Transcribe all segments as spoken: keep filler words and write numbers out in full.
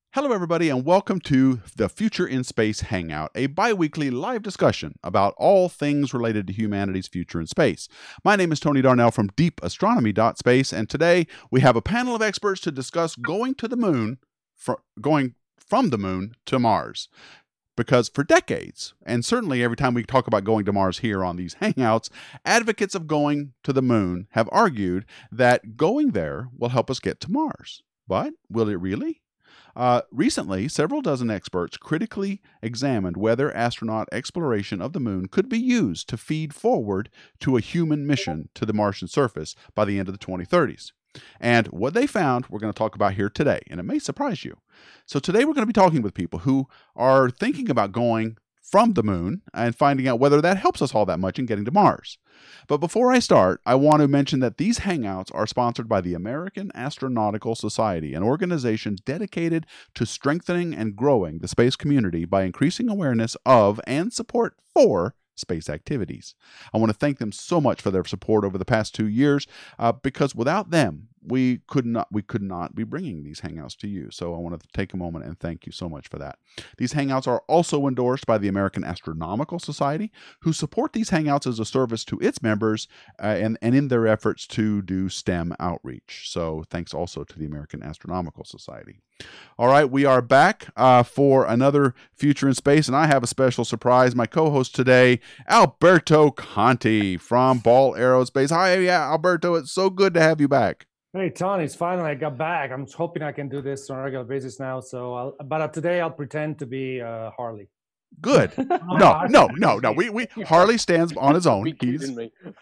Hello, everybody, and welcome to the Future in Space Hangout, a bi-weekly live discussion about all things related to humanity's future in space. My name is Tony Darnell from deep astronomy dot space, and today we have a panel of experts to discuss going to the moon, fr- going from the moon to Mars. Because for decades, and certainly every time we talk about going to Mars here on these Hangouts, advocates of going to the moon have argued that going there will help us get to Mars. But will it really? Uh, recently, several dozen experts critically examined whether astronaut exploration of the moon could be used to feed forward to a human mission to the Martian surface by the end of the twenty thirties. And what they found, we're going to talk about here today, and it may surprise you. So today we're going to be talking with people who are thinking about going from the moon and finding out whether that helps us all that much in getting to Mars. But before I start, I want to mention that these Hangouts are sponsored by the American Astronautical Society, an organization dedicated to strengthening and growing the space community by increasing awareness of and support for space activities. I want to thank them so much for their support over the past two years, uh, because without them, we could not we could not be bringing these Hangouts to you. So I want to take a moment and thank you so much for that. These Hangouts are also endorsed by the American Astronomical Society, who support these Hangouts as a service to its members uh, and, and in their efforts to do STEM outreach. So thanks also to the American Astronomical Society. All right, we are back uh, for another Future in Space, and I have a special surprise. My co-host today, Alberto Conti from Ball Aerospace. Hi, yeah, Alberto, it's so good to have you back. Hey, Tony, it's finally I got back. I'm hoping I can do this on a regular basis now. So, I'll, but uh, today I'll pretend to be uh, Harley. Good. No, no, no, no. We, we Harley stands on his own. He's,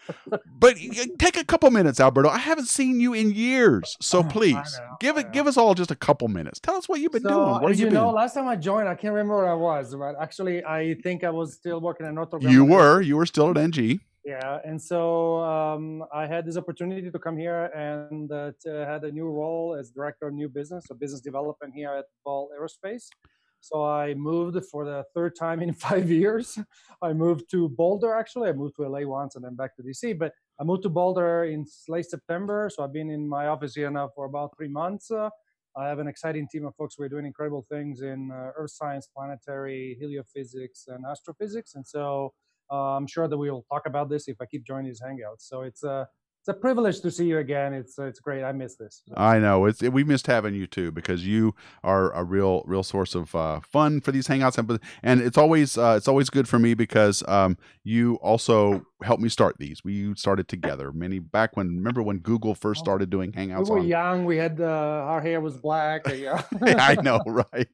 but take a couple minutes, Alberto. I haven't seen you in years, so please know, give it. Give us all just a couple minutes. Tell us what you've been so, doing. What as have you, you been? know, last time I joined, I can't remember where I was. But actually, I think I was still working at Northrop. You were. You were still at N G. Yeah, and so um, I had this opportunity to come here and uh, to had a new role as director of new business, so business development here at Ball Aerospace. So I moved for the third time in five years. I moved to Boulder, actually. I moved to L A once and then back to D C. But I moved to Boulder in late September. So I've been in my office here now for about three months. Uh, I have an exciting team of folks who are doing incredible things in uh, earth science, planetary, heliophysics, and astrophysics. And so uh, I'm sure that we will talk about this if I keep joining these Hangouts. So it's a... Uh, It's a privilege to see you again. It's it's great. I miss this. I know it's we missed having you too, because you are a real real source of uh, fun for these Hangouts, and and it's always uh, it's always good for me because um, you also helped me start these. We started together many back when. Remember when Google first started doing Hangouts? We were on? young. We had uh, our hair was black. Yeah. I know, right?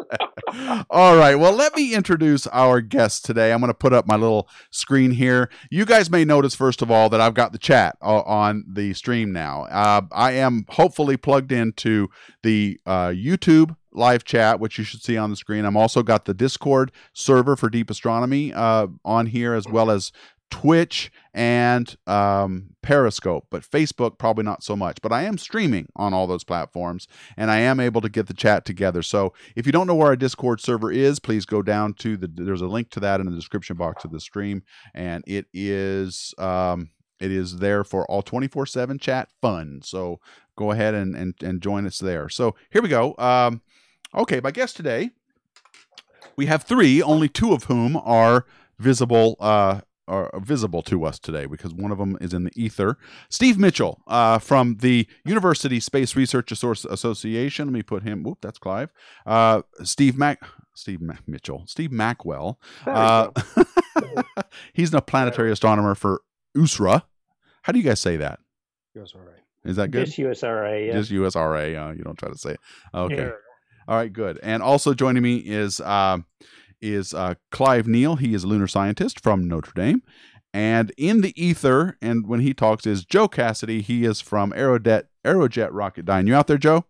All right. Well, let me introduce our guest today. I'm going to put up my little screen here. You guys may notice, first of all, that I've got the chat uh, on the stream now. Uh, I am hopefully plugged into the uh, YouTube live chat, which you should see on the screen. I'm also got the Discord server for Deep Astronomy uh, on here, as well as Twitch and um, Periscope, but Facebook probably not so much. But I am streaming on all those platforms, and I am able to get the chat together. So if you don't know where our Discord server is, please go down to the. There's a link to that in the description box of the stream, and it is um, it is there for all twenty-four seven chat fun. So go ahead and and, and join us there. So here we go. Um, okay, my guest today, we have three, only two of whom are visible. Uh, are visible to us today because one of them is in the ether. Steve Mitchell uh, from the University Space Research Association. Let me put him. Whoop, that's Clive. Uh, Steve Mac. Steve Mac- Mitchell. Steve Mackwell. Uh, he's a planetary astronomer for U S R A. How do you guys say that? U S R A. Is that good? Just U S R A. Yeah. Just U S R A. Uh, you don't try to say it. Okay. Yeah. All right. Good. And also joining me is. Uh, is uh, Clive Neal. He is a lunar scientist from Notre Dame. And in the ether, and when he talks, is Joe Cassidy. He is from Aerojet, Aerojet Rocketdyne. You out there, Joe?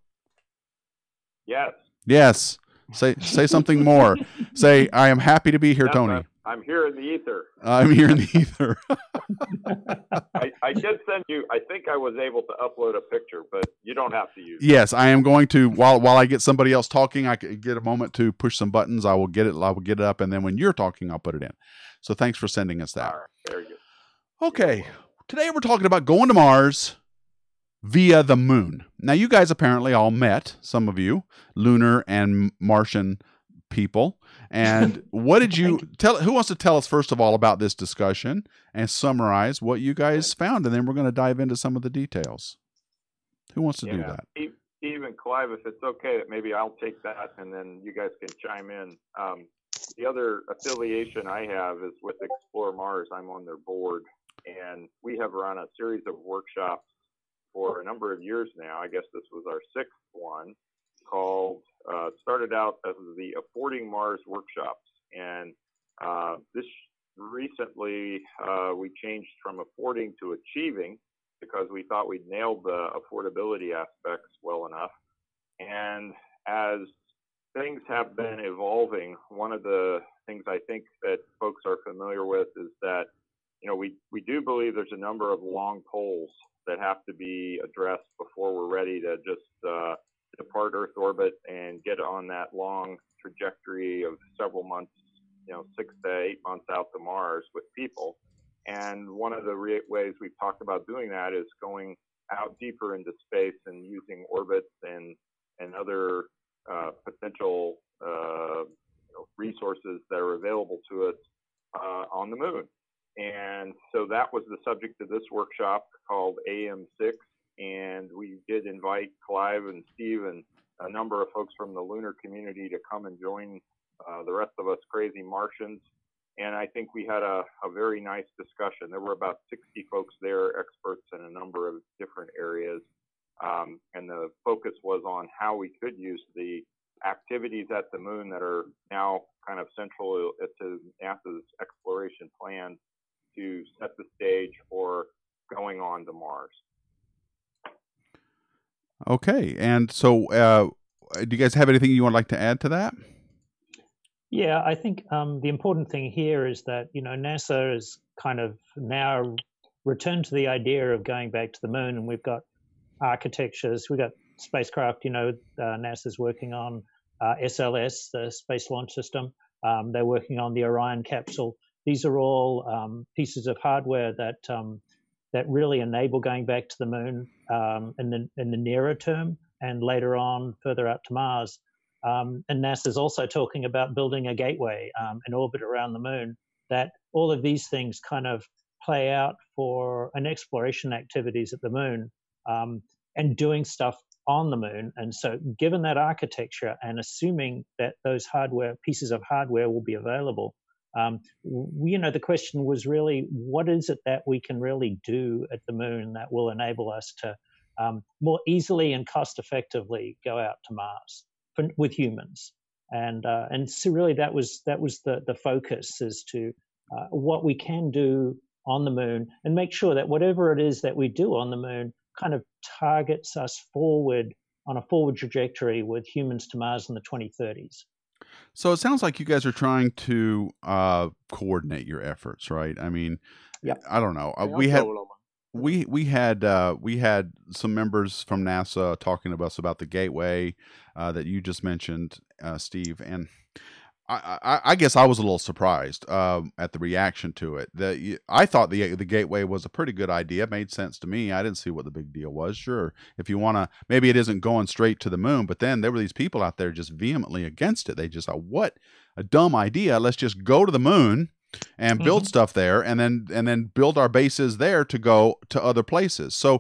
Yes. Yes. Say say something more. Say, I am happy to be here, Yes, Tony. I'm, I'm here in the ether. I'm here in the ether. I, I did send you, I think I was able to upload a picture, but you don't have to use it. Yes, I am going to, while while I get somebody else talking, I can get a moment to push some buttons. I will get it, I will get it up, and then when you're talking, I'll put it in. So thanks for sending us that. All right, very good. Okay, today we're talking about going to Mars via the moon. Now, you guys apparently all met, some of you, lunar and Martian people. And what did you tell? Who wants to tell us, first of all, about this discussion and summarize what you guys found? And then we're going to dive into some of the details. Who wants to yeah, do that? Steve, Steve and Clive, if it's okay, maybe I'll take that and then you guys can chime in. Um, the other affiliation I have is with Explore Mars. I'm on their board, and we have run a series of workshops for a number of years now. I guess this was our sixth one, called, uh, started out as the Affording Mars Workshops. And uh, this recently, uh, we changed from affording to achieving, because we thought we'd nailed the affordability aspects well enough. And as things have been evolving, one of the things I think that folks are familiar with is that, you know, we, we do believe there's a number of long poles that have to be addressed before we're ready to just uh, depart Earth orbit and get on that long trajectory of several months, you know, six to eight months out to Mars with people. And one of the re- ways we've talked about doing that is going out deeper into space and using orbits and, and other uh, potential uh, you know, resources that are available to us uh, on the moon. And so that was the subject of this workshop called A M six. And we did invite Clive and Steve and a number of folks from the lunar community to come and join uh, the rest of us crazy Martians. And I think we had a, a very nice discussion. There were about sixty folks there, experts in a number of different areas. Um, and the focus was on how we could use the activities at the moon that are now kind of central to NASA's exploration plans to set the stage for going on to Mars. Okay. And so uh, do you guys have anything you would like to add to that? Yeah, I think um, the important thing here is that, you know, NASA has kind of now returned to the idea of going back to the moon, and we've got architectures, we've got spacecraft, you know, uh, NASA's working on uh, S L S, the Space Launch System. Um, they're working on the Orion capsule. These are all um, pieces of hardware that um, that really enable going back to the moon um, in the in the nearer term, and later on further out to Mars. Um, and NASA's also talking about building a gateway um, in orbit around the moon. That all of these things kind of play out for an exploration activities at the moon um, and doing stuff on the moon. And so given that architecture and assuming that those hardware pieces of hardware will be available, um, we, you know, the question was really, what is it that we can really do at the moon that will enable us to um, more easily and cost effectively go out to Mars for, with humans? And uh, and so really that was that was the the focus as to uh, what we can do on the moon, and make sure that whatever it is that we do on the moon kind of targets us forward on a forward trajectory with humans to Mars in the twenty thirties. So it sounds like you guys are trying to uh, coordinate your efforts, right? I mean, Yep. I don't know. Uh, we had we we had uh, we had some members from NASA talking to us about the gateway uh, that you just mentioned, uh, Steve, and I, I, I guess I was a little surprised uh, at the reaction to it. The, I thought the the gateway was a pretty good idea. It made sense to me. I didn't see what the big deal was. Sure, if you want to, maybe it isn't going straight to the moon, but then there were these people out there just vehemently against it. They just thought, what a dumb idea. Let's just go to the moon and build mm-hmm. stuff there, and then and then build our bases there to go to other places. So,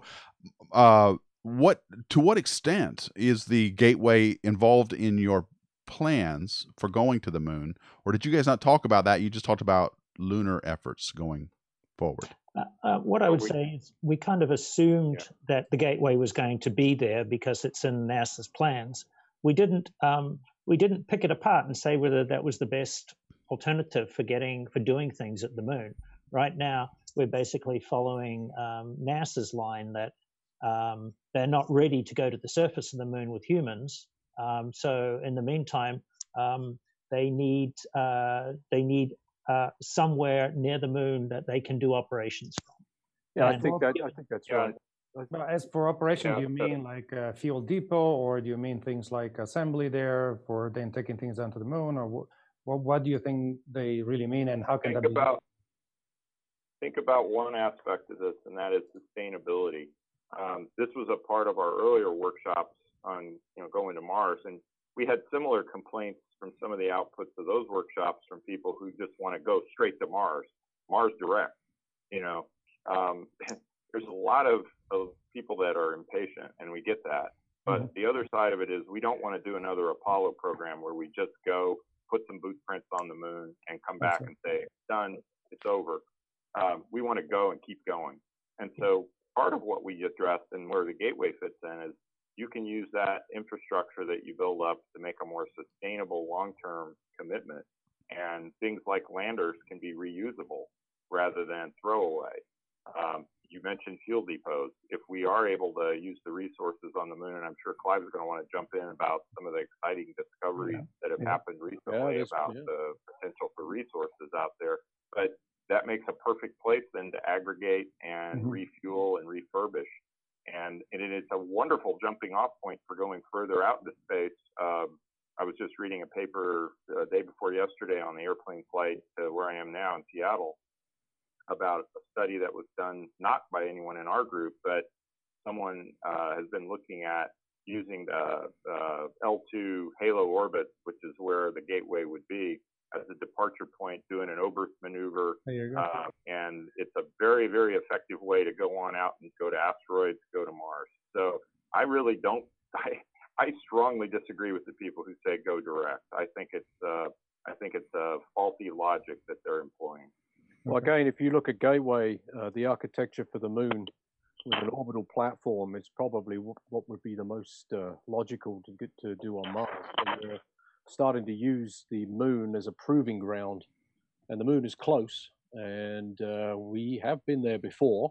uh, what to what extent is the gateway involved in your plans for going to the moon, or did you guys not talk about that? You just talked about lunar efforts going forward. Uh, uh, what I would say is we kind of assumed yeah. that the gateway was going to be there because it's in NASA's plans. We didn't um, we didn't pick it apart and say whether that was the best alternative for getting for doing things at the moon. Right now, we're basically following um, NASA's line that um, they're not ready to go to the surface of the moon with humans. Um, so in the meantime, um, they need uh, they need uh, somewhere near the moon that they can do operations from. Yeah, and I think that I think that's yeah. right. But as for operation, Yeah, do you mean like a fuel depot, or do you mean things like assembly there for then taking things down to the moon, or what? What, what do you think they really mean, and how can think that be? About, think about one aspect of this, and that is sustainability. Um, this was a part of our earlier workshops on, you know, going to Mars, and we had similar complaints from some of the outputs of those workshops from people who just want to go straight to Mars, Mars direct. You know, um, there's a lot of, of people that are impatient, and we get that. But mm-hmm. the other side of it is we don't want to do another Apollo program where we just go, put some boot prints on the moon, and come back and say, it's done, it's over. Um, we want to go and keep going. And so part of what we addressed and where the Gateway fits in is you can use that infrastructure that you build up to make a more sustainable long-term commitment. And things like landers can be reusable rather than throwaway. Um, you mentioned fuel depots. If we are able to use the resources on the moon, and I'm sure Clive is going to want to jump in about some of the exciting discoveries yeah. that have yeah. happened recently yeah, about yeah. the potential for resources out there. But that makes a perfect place then to aggregate and mm-hmm. refuel and refurbish. And, and it is a wonderful jumping off point for going further out into space. Um, I was just reading a paper the day before yesterday on the airplane flight to where I am now in Seattle about a study that was done not by anyone in our group, but someone uh, has been looking at using the uh, L two halo orbit, which is where the Gateway would be, as a departure point, doing an Oberth maneuver. Uh, and it's a very, very effective way to go on out and go to asteroids, go to Mars. So I really don't, I, I strongly disagree with the people who say go direct. I think it's, uh, I think it's a faulty logic that they're employing. Well, again, if you look at Gateway, uh, the architecture for the moon with an orbital platform is probably w- what would be the most uh, logical to get to do on Mars. And we're starting to use the moon as a proving ground, and the moon is close, and uh, we have been there before,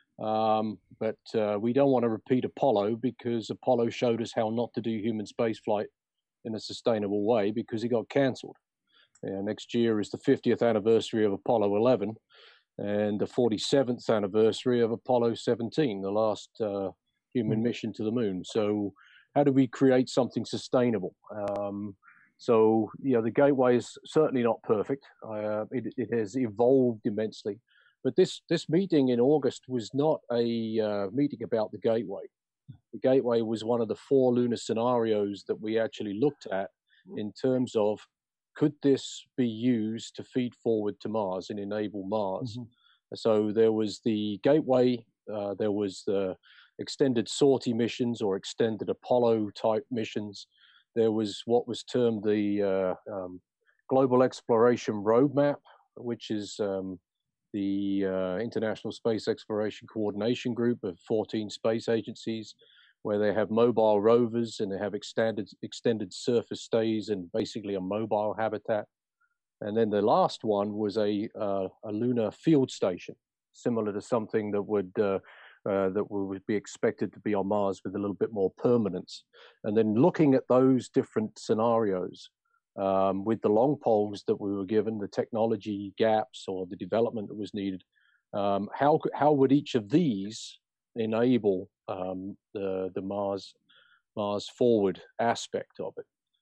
um, but uh, we don't want to repeat Apollo because Apollo showed us how not to do human spaceflight in a sustainable way because it got canceled. Uh, next year is the fiftieth anniversary of Apollo eleven and the forty-seventh anniversary of Apollo seventeen, the last uh, human mission to the moon. So how do we create something sustainable? Um, so, you know, the Gateway is certainly not perfect. Uh, it, it has evolved immensely. But this, this meeting in August was not a uh, meeting about the Gateway. The Gateway was one of the four lunar scenarios that we actually looked at in terms of, could this be used to feed forward to Mars and enable Mars? Mm-hmm. So there was the Gateway, uh, there was the extended sortie missions or extended Apollo type missions. There was what was termed the uh, um, Global Exploration Roadmap, which is um, the uh, International Space Exploration Coordination Group of fourteen space agencies, where they have mobile rovers and they have extended extended surface stays and basically a mobile habitat. And then the last one was a uh, a lunar field station, similar to something that would uh, uh, that would be expected to be on Mars with a little bit more permanence. And then looking at those different scenarios um, with the long poles that we were given, the technology gaps or the development that was needed, um, how how would each of these enable um, the the Mars Mars forward aspect of it?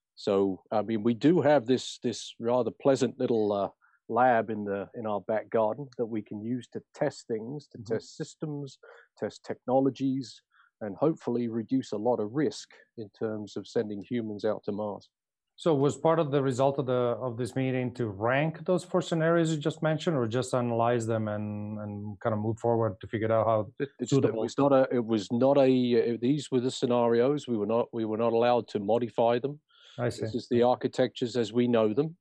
So I mean, we do have this this rather pleasant little uh, lab in the in our back garden that we can use to test things, to mm-hmm. test systems, test technologies, and hopefully reduce a lot of risk in terms of sending humans out to Mars. So was part of the result of the of this meeting to rank those four scenarios you just mentioned, or just analyze them and, and kind of move forward to figure out how it, it's, it was not a it was not a these were the scenarios. We were not we were not allowed to modify them. I see. This is the architectures as we know them.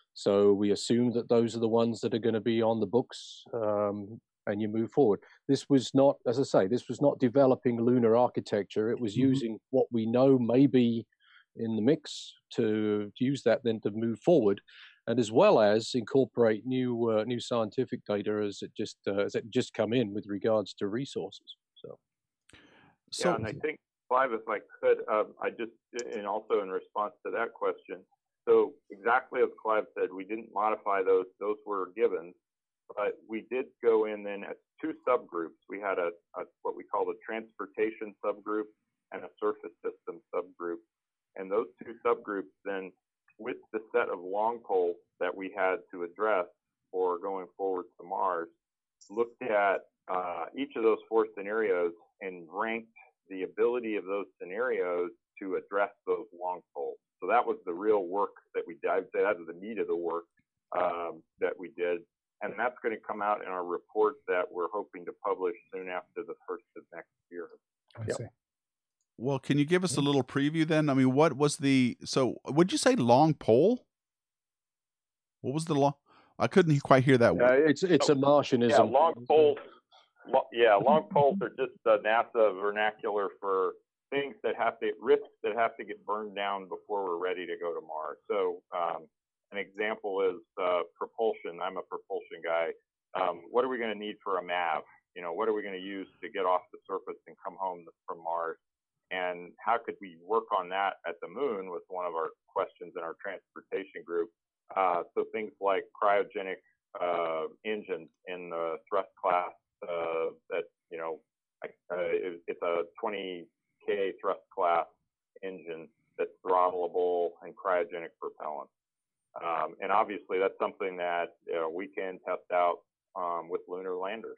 So we assume that those are the ones that are going to be on the books, um, and you move forward. This was not, as I say, this was not developing lunar architecture. It was mm-hmm. using what we know may be in the mix to, to use that then to move forward, and as well as incorporate new uh, new scientific data as it just uh, as it just come in with regards to resources. So, so yeah, and I think, Clive, if I could, um, I just, and also in response to that question, so exactly as Clive said, we didn't modify those; those were given, but we did go in then as two subgroups. We had a, a what we call the transportation subgroup and a surface system subgroup. And those two subgroups then, with the set of long poles that we had to address for going forward to Mars, looked at uh, each of those four scenarios and ranked the ability of those scenarios to address those long poles. So that was the real work that we did. I'd say that was the meat of the work um, that we did. And that's going to come out in our report that we're hoping to publish soon after the first of next year. I Yep. see. Well, can you give us a little preview then? I mean, what was the, so would you say long pole? What was the long, I couldn't quite hear that Uh, word. it's it's a Martianism. Yeah, long poles. Lo- yeah, long poles are just uh, NASA vernacular for things that have to, risks that have to get burned down before we're ready to go to Mars. So um, an example is uh, propulsion. I'm a propulsion guy. Um, what are we going to need for a M A V? You know, what are we going to use to get off the surface and come home from Mars? And how could we work on that at the moon was one of our questions in our transportation group. Uh, so things like cryogenic uh, engines in the thrust class uh, that, you know, uh, it, it's a twenty K thrust class engine that's throttleable and cryogenic propellant. Um, and obviously that's something that you know, we can test out um, with lunar landers.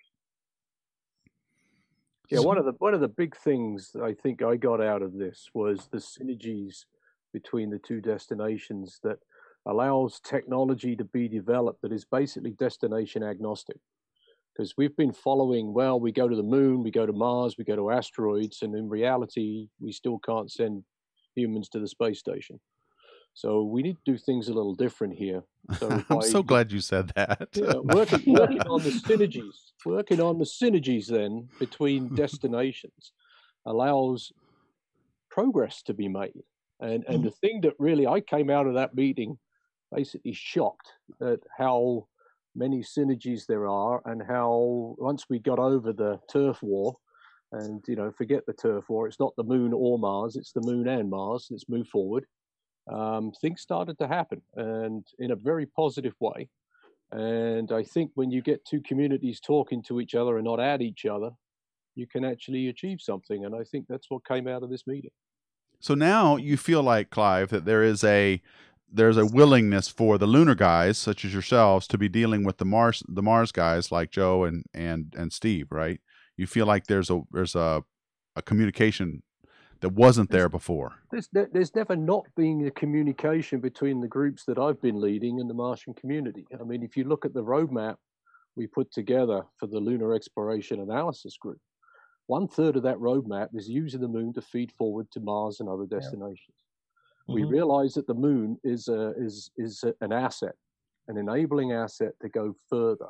Yeah, one of the one of the big things that I think I got out of this was the synergies between the two destinations that allows technology to be developed that is basically destination agnostic. Because we've been following, well, we go to the moon, we go to Mars, we go to asteroids, and in reality, we still can't send humans to the space station. So we need to do things a little different here. So I'm by, so glad you said that. yeah, working, working on the synergies, working on the synergies then between destinations allows progress to be made. And and the thing that really I came out of that meeting basically shocked at how many synergies there are, and how once we got over the turf war, and you know, forget the turf war, it's not the moon or Mars, it's the moon and Mars, let's move forward. Um, things started to happen, and in a very positive way. And I think when you get two communities talking to each other and not at each other, you can actually achieve something. And I think that's what came out of this meeting. So now you feel like, Clive, that there is a there's a willingness for the lunar guys, such as yourselves, to be dealing with the Mars the Mars guys like Joe and and and Steve, right? You feel like there's a there's a a communication that wasn't there before. There's, there's never not been a communication between the groups that I've been leading and the Martian community. I mean, if you look at the roadmap we put together for the Lunar Exploration Analysis Group, one third of that roadmap is using the moon to feed forward to Mars and other destinations. Yeah. We mm-hmm. realize that the moon is a, is is a, an asset, an enabling asset to go further.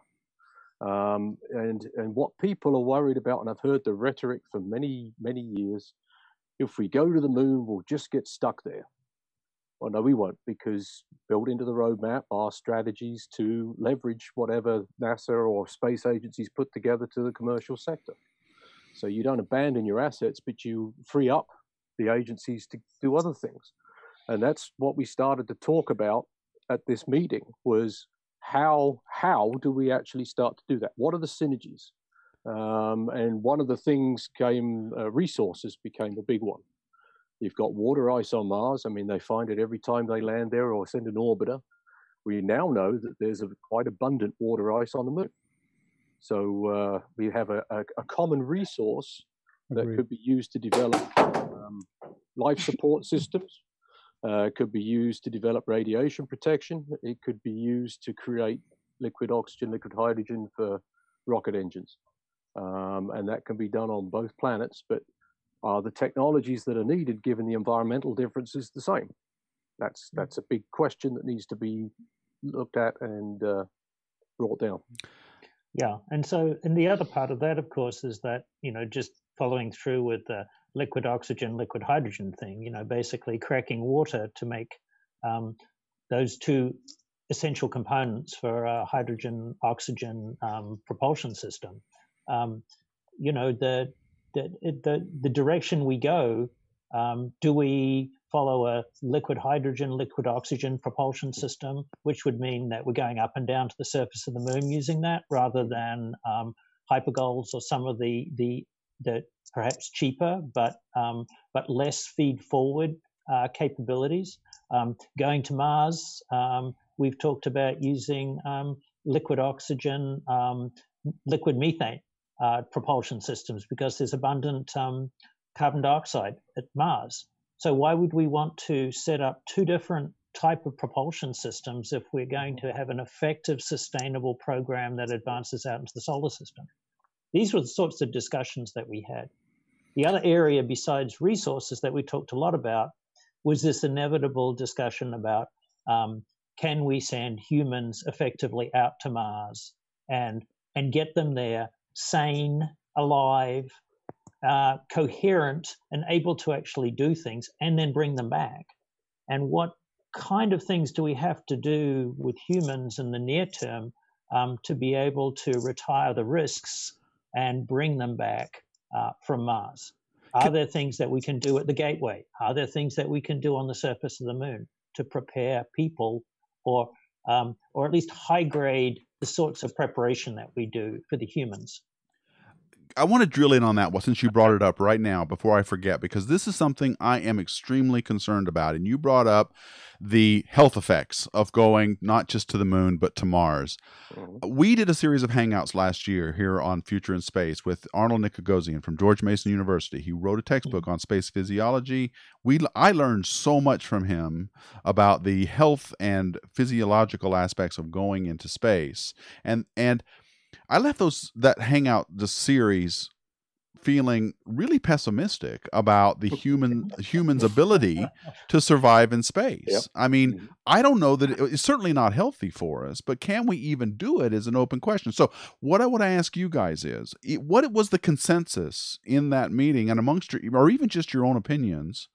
Um, and and what people are worried about, and I've heard the rhetoric for many many years, if we go to the moon, we'll just get stuck there. Well, no, we won't, because built into the roadmap are strategies to leverage whatever NASA or space agencies put together to the commercial sector. So you don't abandon your assets, but you free up the agencies to do other things. And that's what we started to talk about at this meeting, was how, how do we actually start to do that? What are the synergies? Um, and one of the things came, uh, resources became a big one. You've got water ice on Mars. I mean, they find it every time they land there or send an orbiter. We now know that there's a quite abundant water ice on the moon. So uh, we have a, a, a common resource that Agreed. Could be used to develop um, life support systems. Uh, it could be used to develop radiation protection. It could be used to create liquid oxygen, liquid hydrogen for rocket engines. Um, and that can be done on both planets, but are the technologies that are needed, given the environmental differences, the same? That's that's a big question that needs to be looked at and uh, brought down. Yeah, and so, and the other part of that, of course, is that, you know, just following through with the liquid oxygen, liquid hydrogen thing, you know, basically cracking water to make um, those two essential components for a hydrogen oxygen um, propulsion system. Um, you know, the, the the the direction we go, um, do we follow a liquid hydrogen, liquid oxygen propulsion system, which would mean that we're going up and down to the surface of the moon using that, rather than um, hypergoals or some of the the the perhaps cheaper but um, but less feed forward uh, capabilities? Um, going to Mars, um, we've talked about using um, liquid oxygen, um, liquid methane. uh, propulsion systems because there's abundant um, carbon dioxide at Mars. So why would we want to set up two different type of propulsion systems if we're going to have an effective, sustainable program that advances out into the solar system? These were the sorts of discussions that we had. The other area besides resources that we talked a lot about was this inevitable discussion about um, can we send humans effectively out to Mars and, and get them there sane, alive, uh, coherent, and able to actually do things and then bring them back? And what kind of things do we have to do with humans in the near term um, to be able to retire the risks and bring them back uh, from Mars? Are there things that we can do at the gateway? Are there things that we can do on the surface of the moon to prepare people or um, or at least high grade the sorts of preparation that we do for the humans? I want to drill in on that, well, since you brought it up right now before I forget, because this is something I am extremely concerned about. And you brought up the health effects of going not just to the moon, but to Mars. Mm-hmm. We did a series of hangouts last year here on Future in Space with Arnold Nicogosian from George Mason University. He wrote a textbook on space physiology. We I learned so much from him about the health and physiological aspects of going into space. And, and, I left those that hangout, the series, feeling really pessimistic about the human human's ability to survive in space. Yep. I mean, mm-hmm. I don't know that it, it's certainly not healthy for us, but can we even do it is an open question. So what I want to ask you guys is, what was the consensus in that meeting and amongst your, or even just your own opinions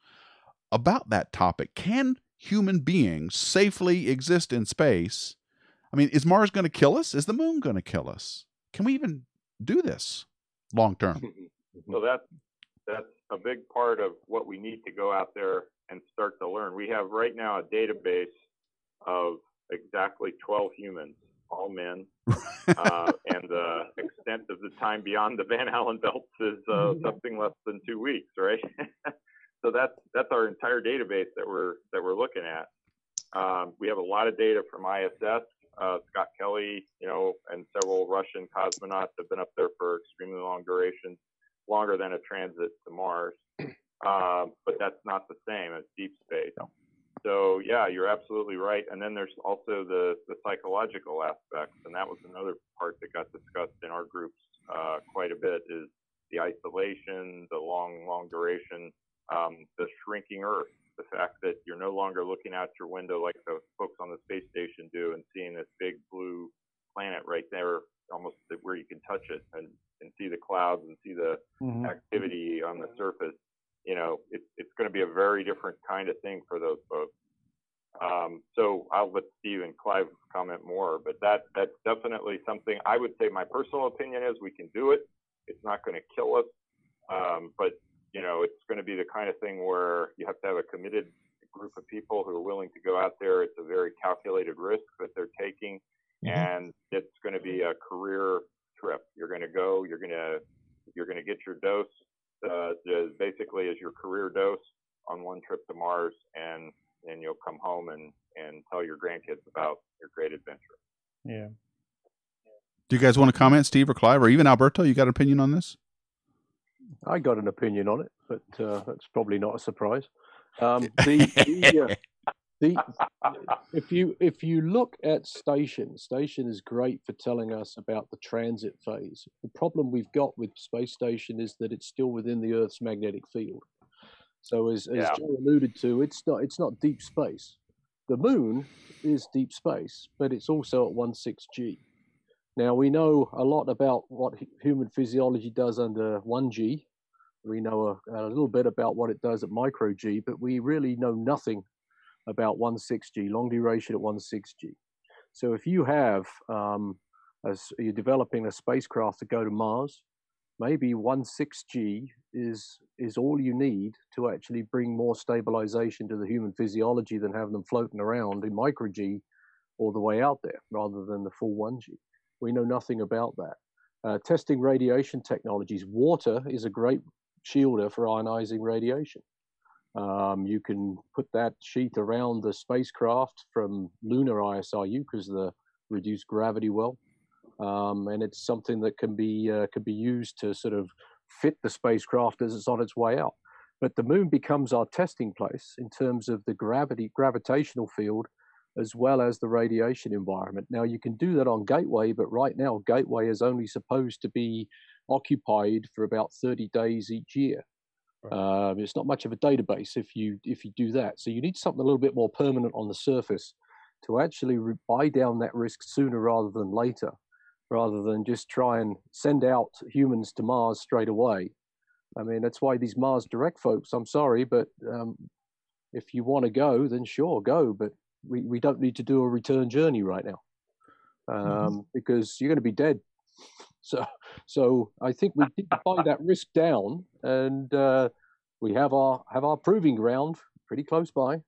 about that topic? Can human beings safely exist in space? I mean, is Mars going to kill us? Is the moon going to kill us? Can we even do this long term? So that's, that's a big part of what we need to go out there and start to learn. We have right now a database of exactly twelve humans, all men, uh, and the extent of the time beyond the Van Allen belts is uh, something less than two weeks, right? So that's that's our entire database that we're that we're looking at. Um, we have a lot of data from I S S. Uh, Scott Kelly, you know, and several Russian cosmonauts have been up there for extremely long durations, longer than a transit to Mars. Um, but that's not the same as deep space. So yeah, you're absolutely right. And then there's also the, the psychological aspects, and that was another part that got discussed in our groups uh, quite a bit, is the isolation, the long, long duration, um, the shrinking Earth. The fact that you're no longer looking out your window like the folks on the space station do and seeing this big blue planet right there, almost where you can touch it and, and see the clouds and see the mm-hmm. activity on the surface. You know, it, it's going to be a very different kind of thing for those folks. Um, so I'll let Steve and Clive comment more, but that that's definitely something I would say my personal opinion is we can do it. It's not going to kill us, um, but you know, it's going to be the kind of thing where you have to have a committed group of people who are willing to go out there. It's a very calculated risk that they're taking, mm-hmm. and it's going to be a career trip. You're going to go. You're going to you're going to get your dose, uh, basically as your career dose on one trip to Mars, and then you'll come home and and tell your grandkids about your great adventure. Yeah. Do you guys want to comment, Steve or Clive, or even Alberto? You got an opinion on this? I got an opinion on it, but uh, that's probably not a surprise. Um, the, the, uh, the if you if you look at station, station is great for telling us about the transit phase. The problem we've got with space station is that it's still within the Earth's magnetic field. So as, as yeah. Joe alluded to, it's not it's not deep space. The moon is deep space, but it's also at one six G. Now, we know a lot about what human physiology does under one G. We know a, a little bit about what it does at micro G, but we really know nothing about one six G, long duration at one six G. So if you have, um, as you're developing a spacecraft to go to Mars, maybe one six G is, is all you need to actually bring more stabilization to the human physiology than having them floating around in micro G all the way out there, rather than the full one G. We know nothing about that. Uh, testing radiation technologies. Water is a great shielder for ionizing radiation. Um, you can put that sheet around the spacecraft from lunar I S R U because of the reduced gravity well. um, and it's something that can be uh, can be used to sort of fit the spacecraft as it's on its way out. But the moon becomes our testing place in terms of the gravity gravitational field, as well as the radiation environment. Now, you can do that on Gateway, but right now Gateway is only supposed to be occupied for about thirty days each year. Right. Um, it's not much of a database if you if you do that. So you need something a little bit more permanent on the surface to actually re- buy down that risk sooner rather than later, rather than just try and send out humans to Mars straight away. I mean, that's why these Mars Direct folks, I'm sorry, but um, if you want to go, then sure, go. But we, we don't need to do a return journey right now um, mm-hmm. because you're going to be dead. So so I think we need to buy that risk down, and uh, we have our have our proving ground pretty close by.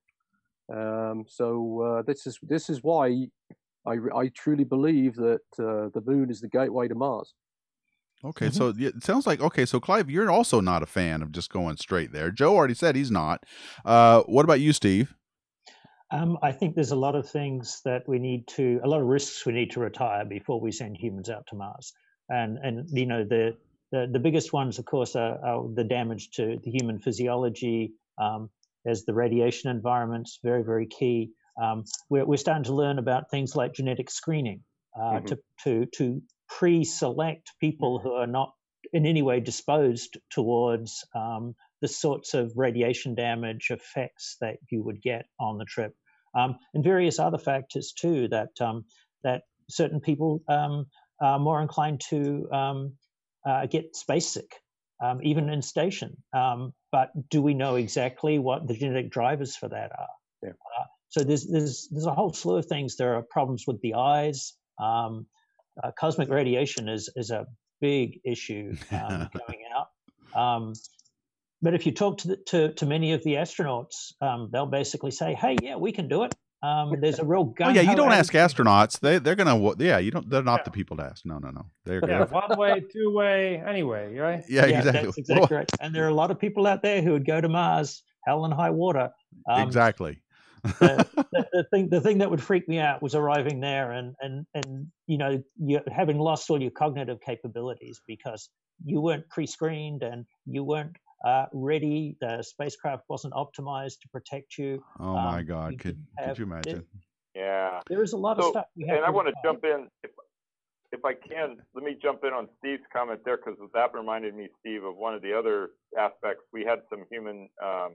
Um, so uh, this is this is why I, I truly believe that uh, the moon is the gateway to Mars. Okay, Mm-hmm. so it sounds like, okay, so Clive, you're also not a fan of just going straight there. Joe already said he's not. Uh, what about you, Steve? Um, I think there's a lot of things that we need to, a lot of risks we need to retire before we send humans out to Mars. And, and you know, the, the, the biggest ones, of course, are, are the damage to the human physiology. Um, there's the radiation environments, very, very key. Um, we're, we're starting to learn about things like genetic screening uh, mm-hmm. to, to, to pre-select people who are not in any way disposed towards um, the sorts of radiation damage effects that you would get on the trip, um, and various other factors too that um, that certain people um, are more inclined to um, uh, get space sick, um, even in station. Um, but do we know exactly what the genetic drivers for that are? Yeah. Uh, so there's there's there's a whole slew of things. There are problems with the eyes. Um, uh, cosmic radiation is is a big issue um, going out. Um, But if you talk to, the, to to many of the astronauts, um, they'll basically say, "Hey, yeah, we can do it." Um, there's a real gun. Oh yeah, you don't ask astronauts. They they're gonna yeah. You don't. They're not yeah. the people to ask. No, no, no. They're yeah, gonna... one way, two way, anyway, right? Yeah, yeah exactly. That's exactly right. And there are a lot of people out there who would go to Mars, hell and high water. Um, exactly. the, the, the thing the thing that would freak me out was arriving there and and and you know you having lost all your cognitive capabilities because you weren't pre-screened and you weren't uh, ready. The spacecraft wasn't optimized to protect you. Oh um, my God! Could have, could you imagine? It, yeah, there is a lot so, of stuff. We have and to I want to retire. jump in if if I can. Let me jump in on Steve's comment there because that reminded me, Steve, of one of the other aspects. We had some human. Um,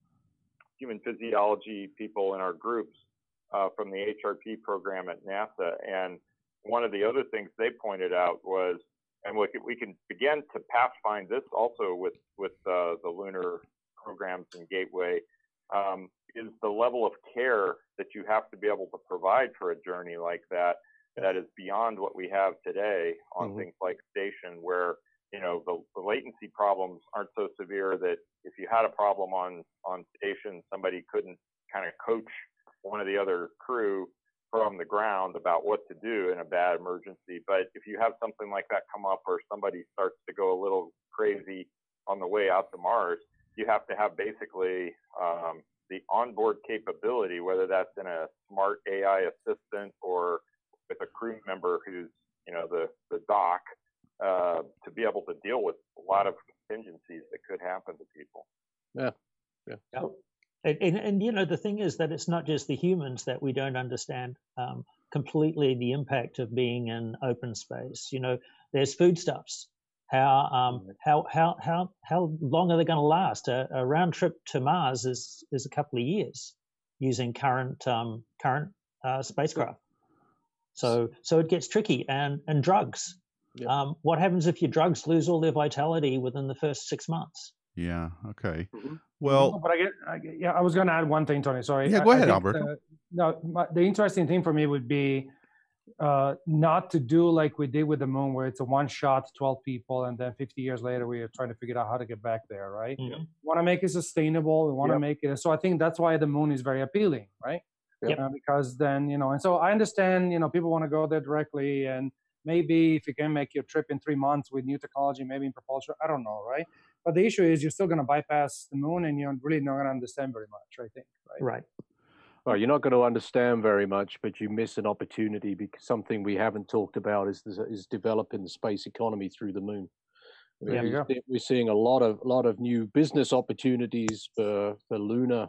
human physiology people in our groups uh, from the H R P program at NASA. And one of the other things they pointed out was, and we can, we can begin to pathfind this also with, with uh, the lunar programs and Gateway, um, is the level of care that you have to be able to provide for a journey like that, that is beyond what we have today on mm-hmm. things like station, where you know, the, the latency problems aren't so severe that if you had a problem on, on station, somebody couldn't kind of coach one of the other crew from the ground about what to do in a bad emergency. But if you have something like that come up or somebody starts to go a little crazy on the way out to Mars, you have to have basically um, the onboard capability, whether that's in a smart A I assistant or with a crew member who's, you know, the, the doc, Uh, to be able to deal with a lot of contingencies that could happen to people. Yeah, yeah. yeah. And, and, and you know, the thing is that it's not just the humans that we don't understand um, completely the impact of being in open space. You know, there's foodstuffs. How um, how how how how long are they going to last? A, a round trip to Mars is is a couple of years using current um, current uh, spacecraft. So so it gets tricky, and and drugs. Yep. Um, what happens if your drugs lose all their vitality within the first six months? Yeah. Okay. Mm-hmm. Well, no, but I get, I get, yeah, I was going to add one thing, Tony. Sorry. Yeah, go I, ahead, I Alberto. The, no, my, the interesting thing for me would be uh, not to do like we did with the moon, where it's a one shot, twelve people, and then fifty years later we are trying to figure out how to get back there, right? Mm-hmm. We want to make it sustainable. We want to yep. make it. So I think that's why the moon is very appealing, right? Yep. Uh, because then you know, and so I understand, you know, people want to go there directly and. Maybe if you can make your trip in three months with new technology, maybe in propulsion, I don't know, right? But the issue is you're still going to bypass the moon and you're really not going to understand very much, I think, right? Right. Well, you're not going to understand very much, but you miss an opportunity because something we haven't talked about is is developing the space economy through the moon. I mean, There you go. we're seeing a lot of lot of new business opportunities for for lunar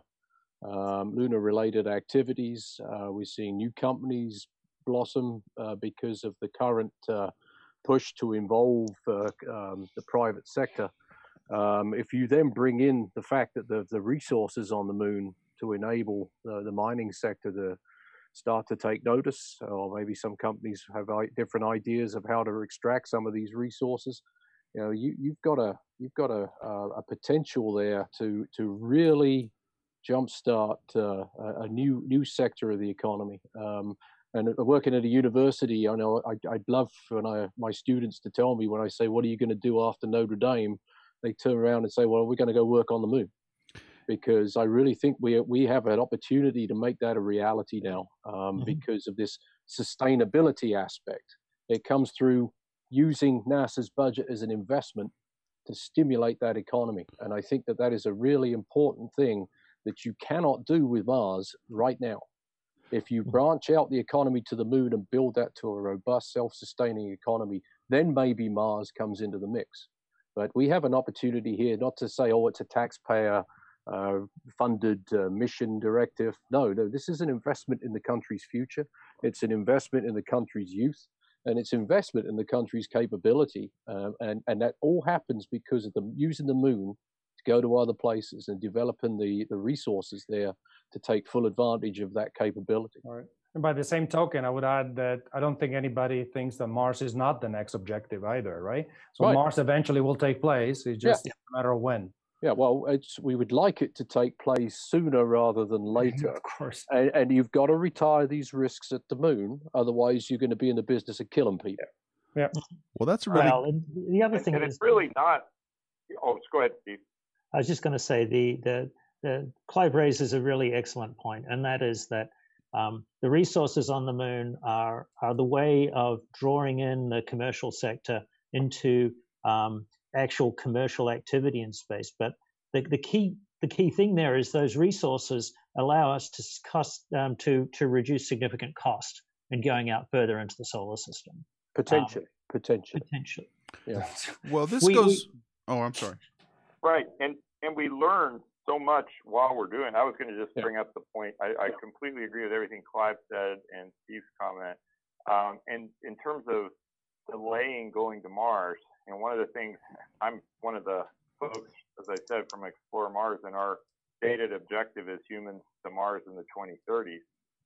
um, lunar related activities. Uh, we're seeing new companies blossom uh, because of the current uh, push to involve uh, um, the private sector. Um, if you then bring in the fact that the the resources on the moon to enable uh, the mining sector to start to take notice, or maybe some companies have different ideas of how to extract some of these resources. You know, you, you've got a you've got a, a, a potential there to to really jumpstart uh, a, a new new sector of the economy. Um, and working at a university, I know I, I'd love for my, my students to tell me when I say, "What are you going to do after Notre Dame?" They turn around and say, "Well, we're going to go work on the moon." Because I really think we we have an opportunity to make that a reality now, um, mm-hmm. because of this sustainability aspect. It comes through using NASA's budget as an investment to stimulate that economy, and I think that that is a really important thing that you cannot do with Mars right now. If you branch out the economy to the moon and build that to a robust, self-sustaining economy, then maybe Mars comes into the mix. But we have an opportunity here, not to say, oh, it's a taxpayer Uh, funded uh, mission directive. No, no, this is an investment in the country's future. It's an investment in the country's youth, and it's investment in the country's capability. Uh, and, and that all happens because of them using the moon to go to other places and developing the, the resources there to take full advantage of that capability. All right. And by the same token, I would add that I don't think anybody thinks that Mars is not the next objective either, right? So right. Mars eventually will take place. It's just yeah. a matter of when. Yeah, well, it's, we would like it to take place sooner rather than later. Of course. And, and you've got to retire these risks at the moon. Otherwise, you're going to be in the business of killing people. Yeah. Well, that's really... Well, the other thing and is... it's really not... Oh, go ahead, Steve. I was just going to say, the, the, the Clive raises a really excellent point, and that is that um, the resources on the moon are, are the way of drawing in the commercial sector into... Um, actual commercial activity in space, but the, the key the key thing there is those resources allow us to cost um, to to reduce significant cost in going out further into the solar system. Potentially, um, potentially, potentially. Yeah. Well, this we, goes. We, oh, I'm sorry. Right, and and we learn so much while we're doing. I was going to just yeah. bring up the point. I, I completely agree with everything Clive said and Steve's comment. Um, and in terms of delaying going to Mars. And one of the things, I'm one of the folks, as I said, from Explore Mars, and our stated objective is humans to Mars in the twenty thirties.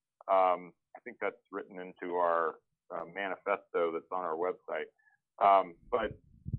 Um, I think that's written into our uh, manifesto that's on our website. Um, but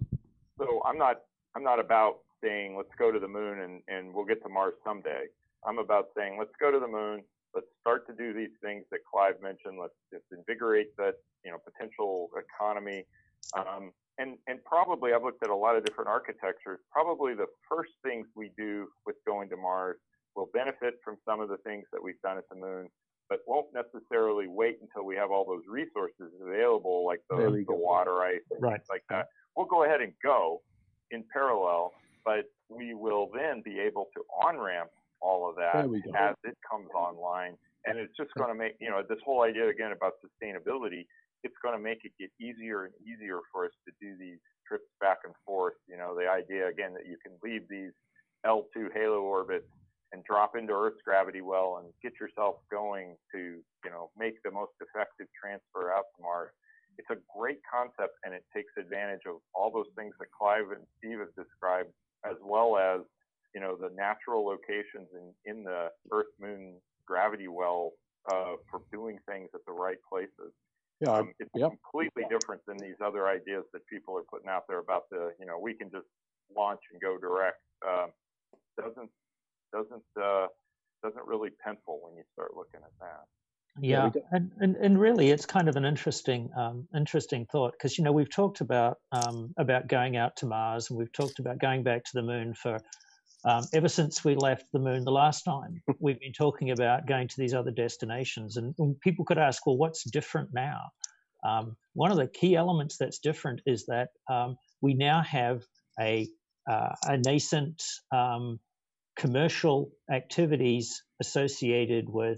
so I'm not, I'm not about saying let's go to the moon and, and we'll get to Mars someday. I'm about saying let's go to the moon. Let's start to do these things that Clive mentioned. Let's just invigorate that, you know, potential economy. Um, And, and probably, I've looked at a lot of different architectures, probably the first things we do with going to Mars will benefit from some of the things that we've done at the moon, but won't necessarily wait until we have all those resources available, like the, the water ice and right. things like that. We'll go ahead and go in parallel, but we will then be able to on-ramp all of that as it comes online. And it's just going to make, you know, this whole idea, again, about sustainability, it's going to make it get easier and easier for us to do these trips back and forth. You know, the idea, again, that you can leave these L two halo orbits and drop into Earth's gravity well and get yourself going to, you know, make the most effective transfer out to Mars. It's a great concept, and it takes advantage of all those things that Clive and Steve have described, as well as, you know, the natural locations in, in the Earth-Moon gravity well uh, for doing things at the right places. Yeah, um, it's yep. completely different than these other ideas that people are putting out there about the, you know, we can just launch and go direct. Uh, doesn't doesn't uh, doesn't really pencil when you start looking at that. Yeah, and, and and really, it's kind of an interesting um, interesting thought, because you know we've talked about um, about going out to Mars, and we've talked about going back to the moon for um, ever since we left the moon the last time. We've been talking about going to these other destinations, and, and people could ask, well, what's different now? Um, one of the key elements that's different is that um, we now have a uh, a nascent um, commercial activities associated with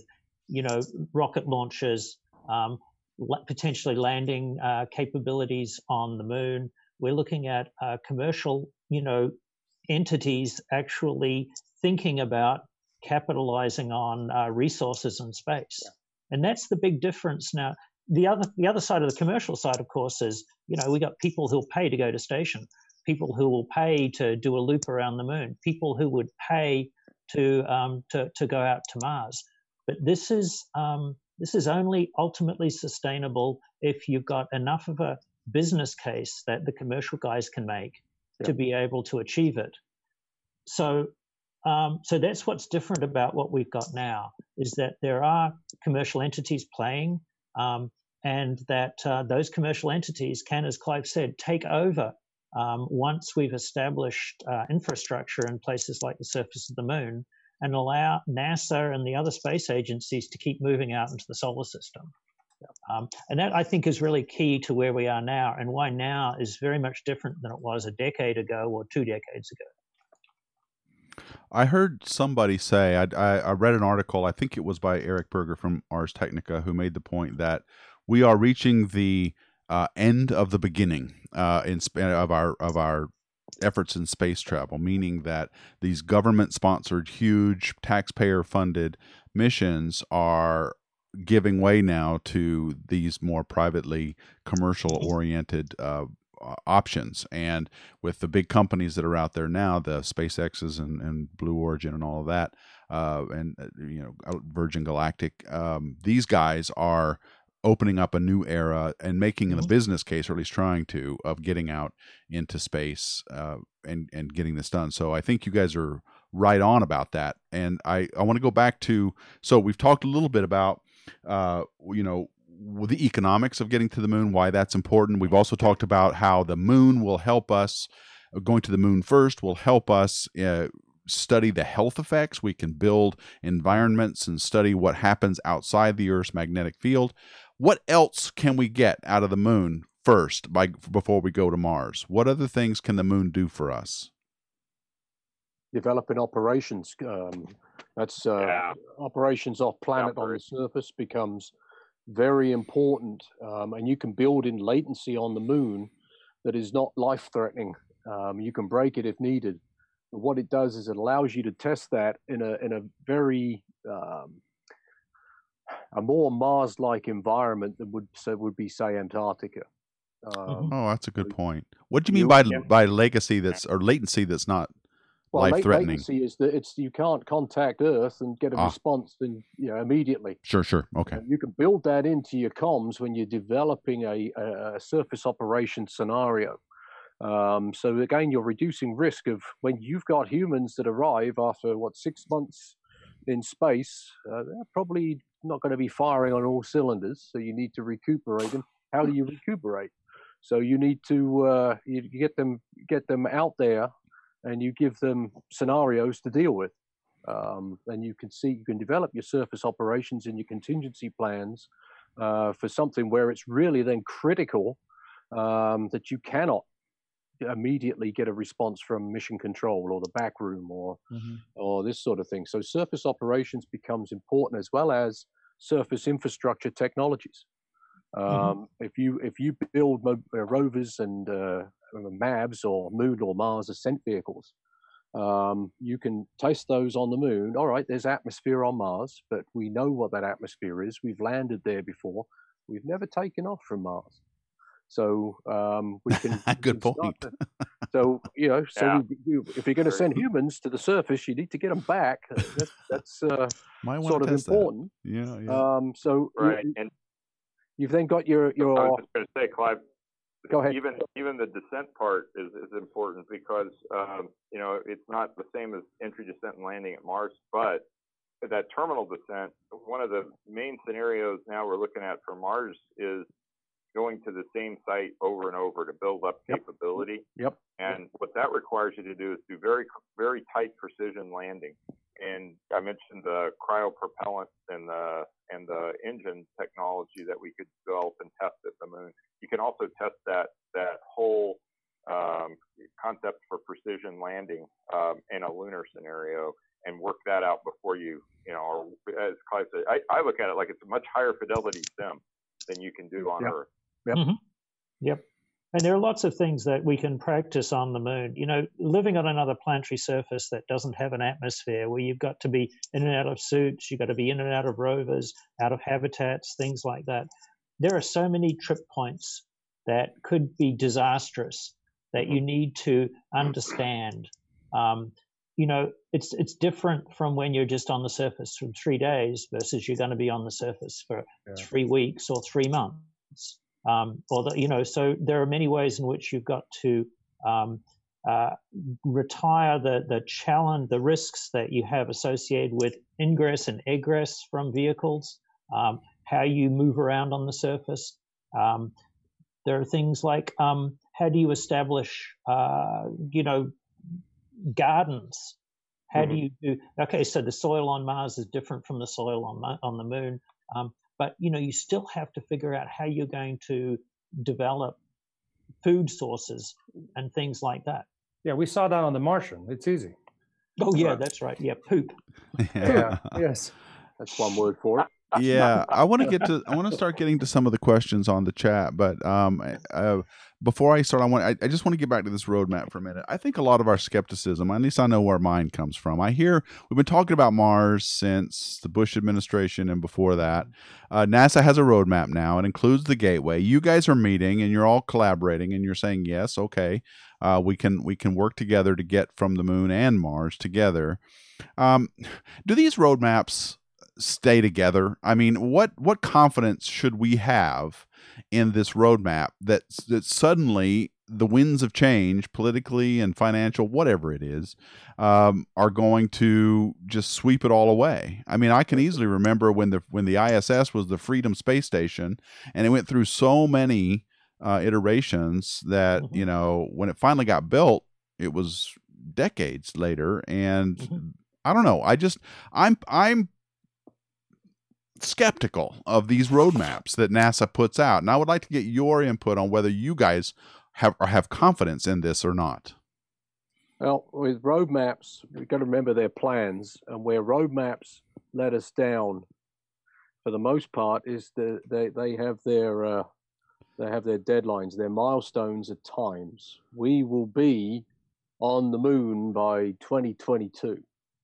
you know, rocket launches, um, potentially landing uh, capabilities on the moon. We're looking at uh, commercial, you know, entities actually thinking about capitalizing on uh, resources in space. Yeah. And that's the big difference now. The other, the other side of the commercial side, of course, is, you know, we got people who'll pay to go to station, people who will pay to do a loop around the moon, people who would pay to um, to, to go out to Mars. But this is um, this is only ultimately sustainable if you've got enough of a business case that the commercial guys can make yeah. to be able to achieve it. So um, so that's what's different about what we've got now, is that there are commercial entities playing, um, and that uh, those commercial entities can, as Clive said, take over um, once we've established uh, infrastructure in places like the surface of the moon, and allow NASA and the other space agencies to keep moving out into the solar system. Um, and that, I think, is really key to where we are now, and why now is very much different than it was a decade ago or two decades ago. I heard somebody say, I, I, I read an article, I think it was by Eric Berger from Ars Technica, who made the point that we are reaching the uh, end of the beginning uh, in of our of our efforts in space travel, meaning that these government-sponsored, huge, taxpayer-funded missions are giving way now to these more privately commercial-oriented uh, options. And with the big companies that are out there now, the SpaceX's and, and Blue Origin and all of that, uh, and you know Virgin Galactic, um, these guys are opening up a new era and making mm-hmm. the business case, or at least trying to, of getting out into space uh, and and getting this done. So I think you guys are right on about that. And I I want to go back to, so we've talked a little bit about uh, you know. the economics of getting to the moon, why that's important. We've also talked about how the moon will help us, going to the moon first will help us uh, study the health effects. We can build environments and study what happens outside the Earth's magnetic field. What else can we get out of the moon first by before we go to Mars? What other things can the moon do for us? Developing operations. Um, that's uh, yeah. Operations off planet on the surface becomes very important, um, and you can build in latency on the moon that is not life-threatening. Um, you can break it if needed. But what it does is it allows you to test that in a in a very um, a more Mars-like environment than would so would be say Antarctica. Um, oh, that's a good point. What do you mean by yeah. by legacy that's or latency that's not well, life-threatening? Latency is that it's you can't contact Earth and get a ah. response in, you know, immediately. Sure, sure, okay. And you can build that into your comms when you're developing a, a, a surface operation scenario. Um, so again, you're reducing risk of when you've got humans that arrive after what six months in space. Uh, they're probably not going to be firing on all cylinders, so you need to recuperate them. How do you recuperate? So you need to uh, you get them get them out there, and you give them scenarios to deal with. Um, and you can see you can develop your surface operations and your contingency plans uh, for something where it's really then critical um, that you cannot immediately get a response from mission control or the back room or mm-hmm. or this sort of thing. So surface operations becomes important, as well as surface infrastructure technologies. Um, mm-hmm. If you if you build mo- uh, rovers and uh, M A Vs or Moon or Mars ascent vehicles, um, you can test those on the moon. All right, there's atmosphere on Mars, but we know what that atmosphere is. We've landed there before. We've never taken off from Mars. So um, we can. Good we can point. To, so you know, so yeah. we, you, if you're going to send humans to the surface, you need to get them back. That's, that's uh, sort of important. That. Yeah, yeah. Um, so right, you, and you've then got your your. I was just going to say, Clive. Go ahead. Even even the descent part is, is important because um, you know it's not the same as entry, descent, and landing at Mars, but that terminal descent. One of the main scenarios now we're looking at for Mars is going to the same site over and over to build up yep. capability. Yep. And what that requires you to do is do very, very tight precision landing. And I mentioned the cryopropellant and the and the engine technology that we could develop and test at the moon. You can also test that that whole um, concept for precision landing um, in a lunar scenario. and work that out before you, you know, or as Clive said, I, I look at it like it's a much higher fidelity sim than you can do on Yep. Earth. Yep. Mm-hmm. Yep. And there are lots of things that we can practice on the moon. You know, living on another planetary surface that doesn't have an atmosphere, where you've got to be in and out of suits, you've got to be in and out of rovers, out of habitats, things like that. There are so many trip points that could be disastrous that you need to understand. Um, you know, it's it's different from when you're just on the surface for three days versus you're going to be on the surface for Yeah. three weeks or three months. Um, or the, you know, so there are many ways in which you've got to um, uh, retire the the challenge, the risks that you have associated with ingress and egress from vehicles, um, how you move around on the surface. Um, there are things like um, how do you establish, uh, you know, gardens? How Mhm. do you do? Okay, so the soil on Mars is different from the soil on Mo- on the Moon. Um, But, you know, you still have to figure out how you're going to develop food sources and things like that. Yeah, we saw that on The Martian. It's easy. Oh, yeah, Right. that's right. Yeah, poop. Yeah. Yes. That's one word for it. Yeah, I want to get to. I want to start getting to some of the questions on the chat, but um, uh, before I start, I want. I, I just want to get back to this roadmap for a minute. I think a lot of our skepticism, at least I know where mine comes from. I hear we've been talking about Mars since the Bush administration and before that. Uh, NASA has a roadmap now. It includes the Gateway. You guys are meeting and you're all collaborating, and you're saying yes, okay, uh, we can we can work together to get from the Moon and Mars together. Um, do these roadmaps stay together? I mean, what what confidence should we have in this roadmap that that suddenly the winds of change, politically and financial, whatever it is, um, are going to just sweep it all away? I mean, I can easily remember when the when the I S S was the Freedom Space Station, and it went through so many uh, iterations that Mhm. you know when it finally got built, it was decades later, and Mhm. I don't know. I just I'm I'm skeptical of these roadmaps that NASA puts out, and I would like to get your input on whether you guys have or have confidence in this or not. Well, with roadmaps, we've got to remember their plans, and where roadmaps let us down, for the most part, is the they they have their uh, they have their deadlines, their milestones at times. We will be on the moon by twenty twenty-two.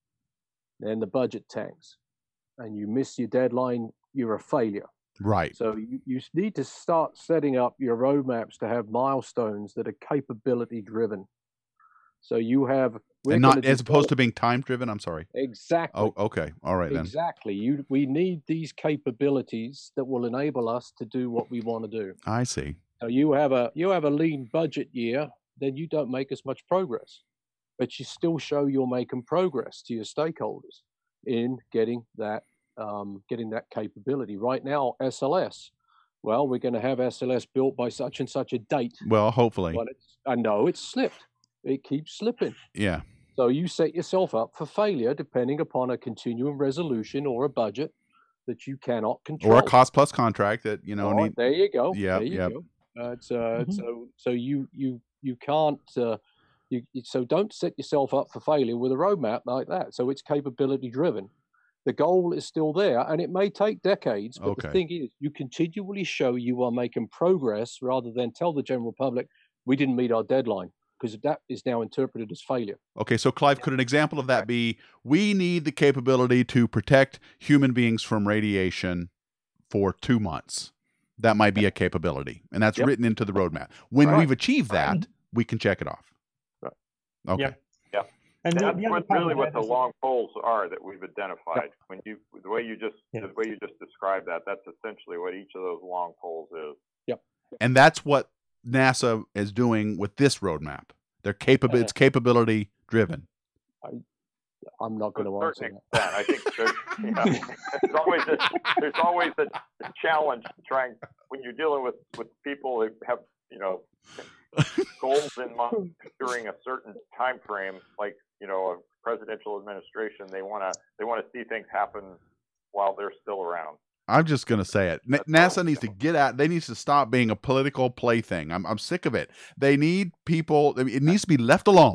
Then the budget tanks, and you miss your deadline, you're a failure. Right. So you, you need to start setting up your roadmaps to have milestones that are capability driven. So you have, we're And not gonna as opposed to develop- being time driven. I'm sorry. exactly. Oh, okay. All right then. Exactly. You, we need these capabilities that will enable us to do what we want to do. I see. So you have a you have a lean budget year, then you don't make as much progress, but you still show you're making progress to your stakeholders in getting that um, getting that capability. Right now, S L S. Well, we're going to have S L S built by such and such a date. Well, hopefully. But it's, I know it's slipped. It keeps slipping. Yeah. So you set yourself up for failure depending upon a continuing resolution or a budget that you cannot control. Or a cost plus contract that you know All need. right, there you go. Yep, there you yep. go. Uh, it's, uh, Mhm. So so you you you can't. Uh, you, you- so don't set yourself up for failure with a roadmap like that. So it's capability driven. The goal is still there, and it may take decades. But Okay. the thing is, you continually show you are making progress rather than tell the general public we didn't meet our deadline, because that is now interpreted as failure. Okay, so Clive, could an example of that be we need the capability to protect human beings from radiation for two months? That might be a capability, and that's Yep. written into the roadmap. When Right. we've achieved that, we can check it off. Right. Okay. Yep. And the, That's the other what, part really of what that the is- long poles are that we've identified. When you the way you just Yeah. the way you just described that, that's essentially what each of those long poles is. And that's what NASA is doing with this roadmap. They're capable. Uh, It's capability driven. I'm not To going a to answer certain that. extent, I think there's, you know, there's always a, there's always a, a challenge trying when you're dealing with, with people who have you know goals in mind during a certain time frame, like you know a presidential administration. They want to they want to see things happen while they're still around. I'm just going to say it. N- That's NASA all. needs to get out. They need to stop being a political plaything. I'm, I'm sick of it. They need people. I mean, it needs to be left alone.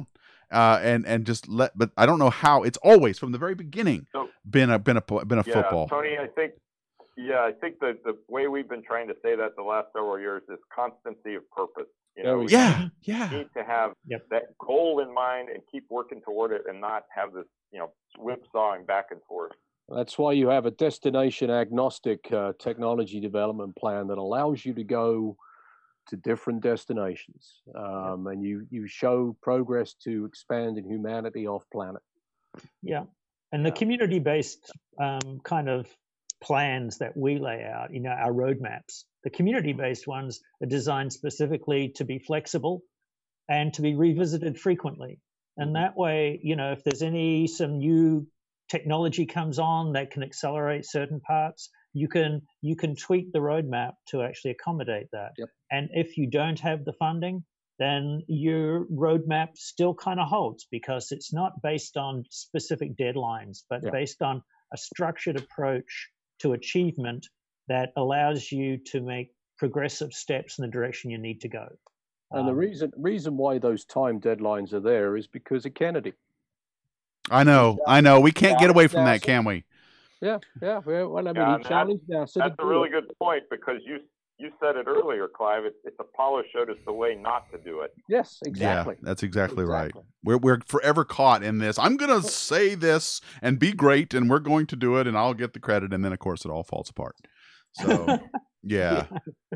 uh, and and just let. But I don't know how. It's always from the very beginning So- been a been a been a Yeah, football. Tony, I think, yeah, I think the, the way we've been trying to say that the last several years is constancy of purpose. You There know, we we go. Yeah, yeah. need to have Yep. that goal in mind and keep working toward it and not have this, you know, whipsawing back and forth. That's why you have a destination agnostic uh, technology development plan that allows you to go to different destinations, um, and you you show progress to expand in humanity off planet. Yeah. And the community-based um, kind of plans that we lay out, you know, our roadmaps, the community-based ones are designed specifically to be flexible and to be revisited frequently. And that way, you know, if there's any, some new technology comes on that can accelerate certain parts, you can you can tweak the roadmap to actually accommodate that. Yep. And if you don't have the funding, then your roadmap still kind of holds because it's not based on specific deadlines, but Yeah. based on a structured approach to achievement that allows you to make progressive steps in the direction you need to go. And the Um, reason reason why those time deadlines are there is because of Kennedy. I know, I know. We can't get away from that, NASA. can we? Yeah, yeah. Well, well, I mean, Yeah, he and that- challenged NASA to That's a do really it. good point because you you said it earlier, Clive. It's, it's Apollo showed us the way not to do it. Yes, exactly. Yeah, that's exactly, right. Exactly. We're we're forever caught in this. I'm gonna say this and be great, and we're going to do it, and I'll get the credit, and then of course it all falls apart. So yeah,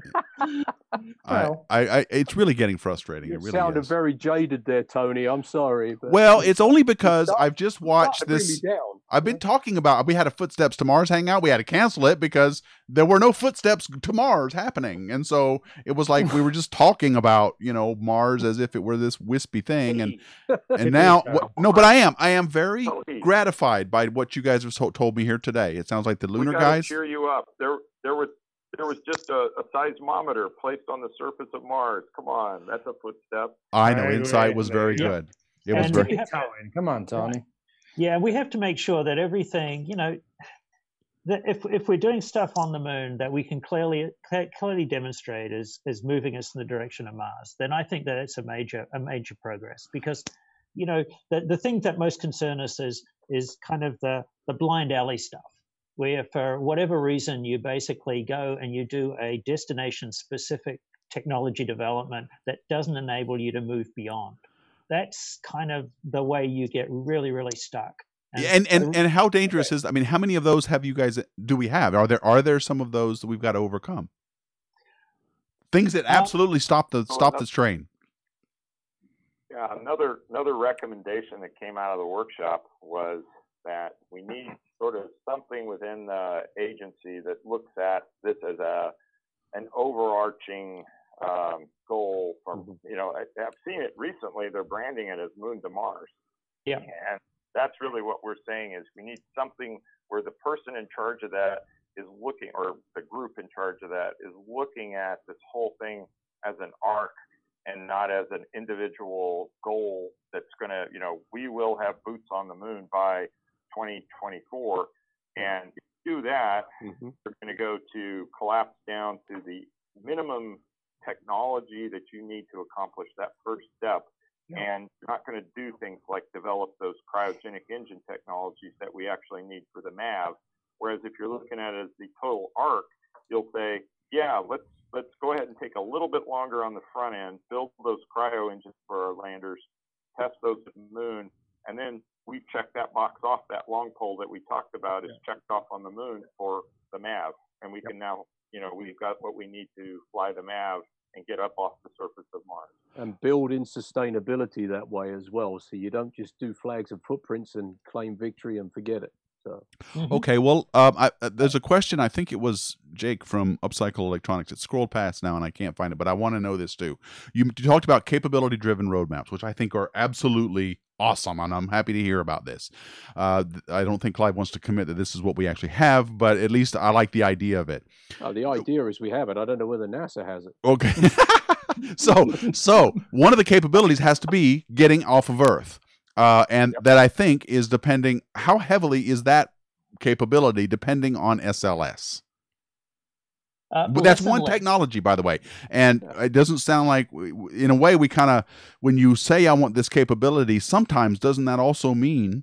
Well- I, I, I, it's really getting frustrating. You It really sounded is. very jaded there, Tony. I'm sorry. But Well, it's only because Stop- I've just Stop watched to bring this. me down. I've been talking about. We had a Footsteps to Mars hangout. We had to cancel it because there were no Footsteps to Mars happening, and so it was like we were just talking about, you know, Mars as if it were this wispy thing, and and now so. wh- no, but I am I am very Tony, gratified by what you guys have so, told me here today. It sounds like the lunar we gotta guys. cheer you up. There there was there was just a, a seismometer placed on the surface of Mars. Come on, that's a footstep. I know Right, Insight right, was very yeah. good. It was And very. we have- Tony, come on, Tony. Yeah, we have to make sure that everything, you know, that if if we're doing stuff on the moon that we can clearly clearly demonstrate is is moving us in the direction of Mars, then I think that it's a major a major progress because, you know, the the thing that most concern us is is kind of the the blind alley stuff, where for whatever reason you basically go and you do a destination specific technology development that doesn't enable you to move beyond. That's kind of the way you get really, really stuck. And and and how dangerous is? I mean, how many of those have you guys? Do we have? Are there are there some of those that we've got to overcome? Things that Um, absolutely stop the Oh, stop no. this train. Yeah, another another recommendation that came out of the workshop was that we need sort of something within the agency that looks at this as a an overarching um, goal. From you know, I, I've seen it recently. They're branding it as Moon to Mars. Yeah. And that's really what we're saying is we need something where the person in charge of that is looking, or the group in charge of that is looking at this whole thing as an arc and not as an individual goal that's going to, you know, we will have boots on the moon by twenty twenty-four. And if you do that, Mhm. you're going to go to collapse down to the minimum technology that you need to accomplish that first step. And you're not going to do things like develop those cryogenic engine technologies that we actually need for the M A V. Whereas if you're looking at it as the total arc, you'll say, yeah, let's let's go ahead and take a little bit longer on the front end, build those cryo engines for our landers, test those at the moon, and then we check that box off. That long pole that we talked about is checked off on the moon for the M A V, and we can now, you know, we've got what we need to fly the M A V and get up off the surface of Mars. And build in sustainability that way as well. So you don't just do flags and footprints and claim victory and forget it. So Mhm. Okay, well, um, I, uh, there's a question. I think it was Jake from Upcycle Electronics. It scrolled past now, and I can't find it, but I want to know this too. You, you talked about capability-driven roadmaps, which I think are absolutely awesome, and I'm happy to hear about this. Uh, th- I don't think Clive wants to commit that this is what we actually have, but at least I like the idea of it. oh, the idea is we have it. I don't know whether NASA has it. Okay, so so one of the capabilities has to be getting off of Earth. Uh, and that I think is depending, how heavily is that capability depending on S L S? Uh, But well, that's less one and less. technology, by the way. And Yeah. it doesn't sound like, in a way, we kind of, when you say, I want this capability, sometimes doesn't that also mean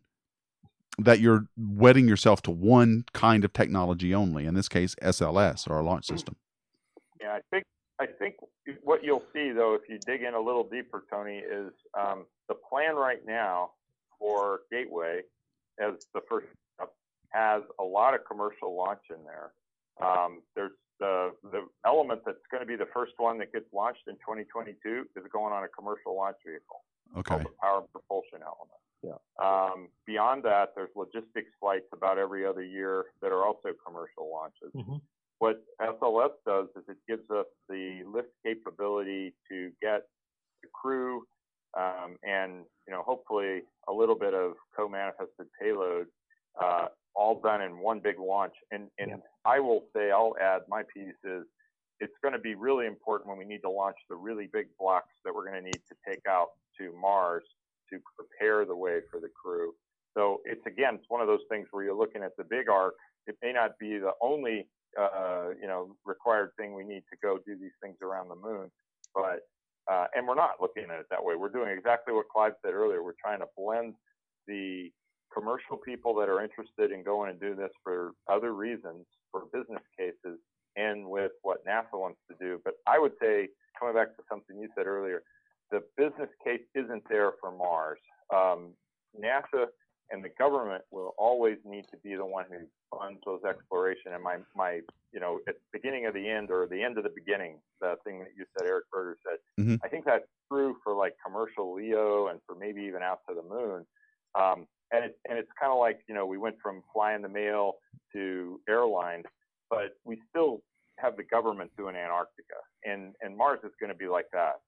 that you're wedding yourself to one kind of technology only, in this case, S L S, or a launch system? Yeah, I think I think what you'll see, though, if you dig in a little deeper, Tony, is um, the plan right now for Gateway as the first step has a lot of commercial launch in there. Um, there's the the element that's going to be the first one that gets launched in twenty twenty-two is going on a commercial launch vehicle. Okay. Called the power and propulsion element. Yeah. Um, beyond that, there's logistics flights about every other year that are also commercial launches. Mhm. What S L S does is it gives us the lift capability to get the crew um, and, you know, hopefully a little bit of co-manifested payload uh, all done in one big launch. And, and Yeah. I will say, I'll add my piece is it's going to be really important when we need to launch the really big blocks that we're going to need to take out to Mars to prepare the way for the crew. So it's, again, it's one of those things where you're looking at the big arc. It may not be the only Uh, you know, required thing we need to go do these things around the moon. But, uh, and we're not looking at it that way. We're doing exactly what Clive said earlier. We're trying to blend the commercial people that are interested in going and do this for other reasons, for business cases, and with what NASA wants to do. But I would say, coming back to something you said earlier, the business case isn't there for Mars. Um, NASA and the government will always need to be the one who funds those exploration. And my, my, you know, at the beginning of the end or the end of the beginning, the thing that you said, Eric Berger said, mm-hmm. I think that's true for like commercial LEO and for maybe even out to the moon. Um, and it's, and it's kind of like, you know, we went from flying the mail to airlines, but we still have the government doing Antarctica, and, and Mars is going to be like that.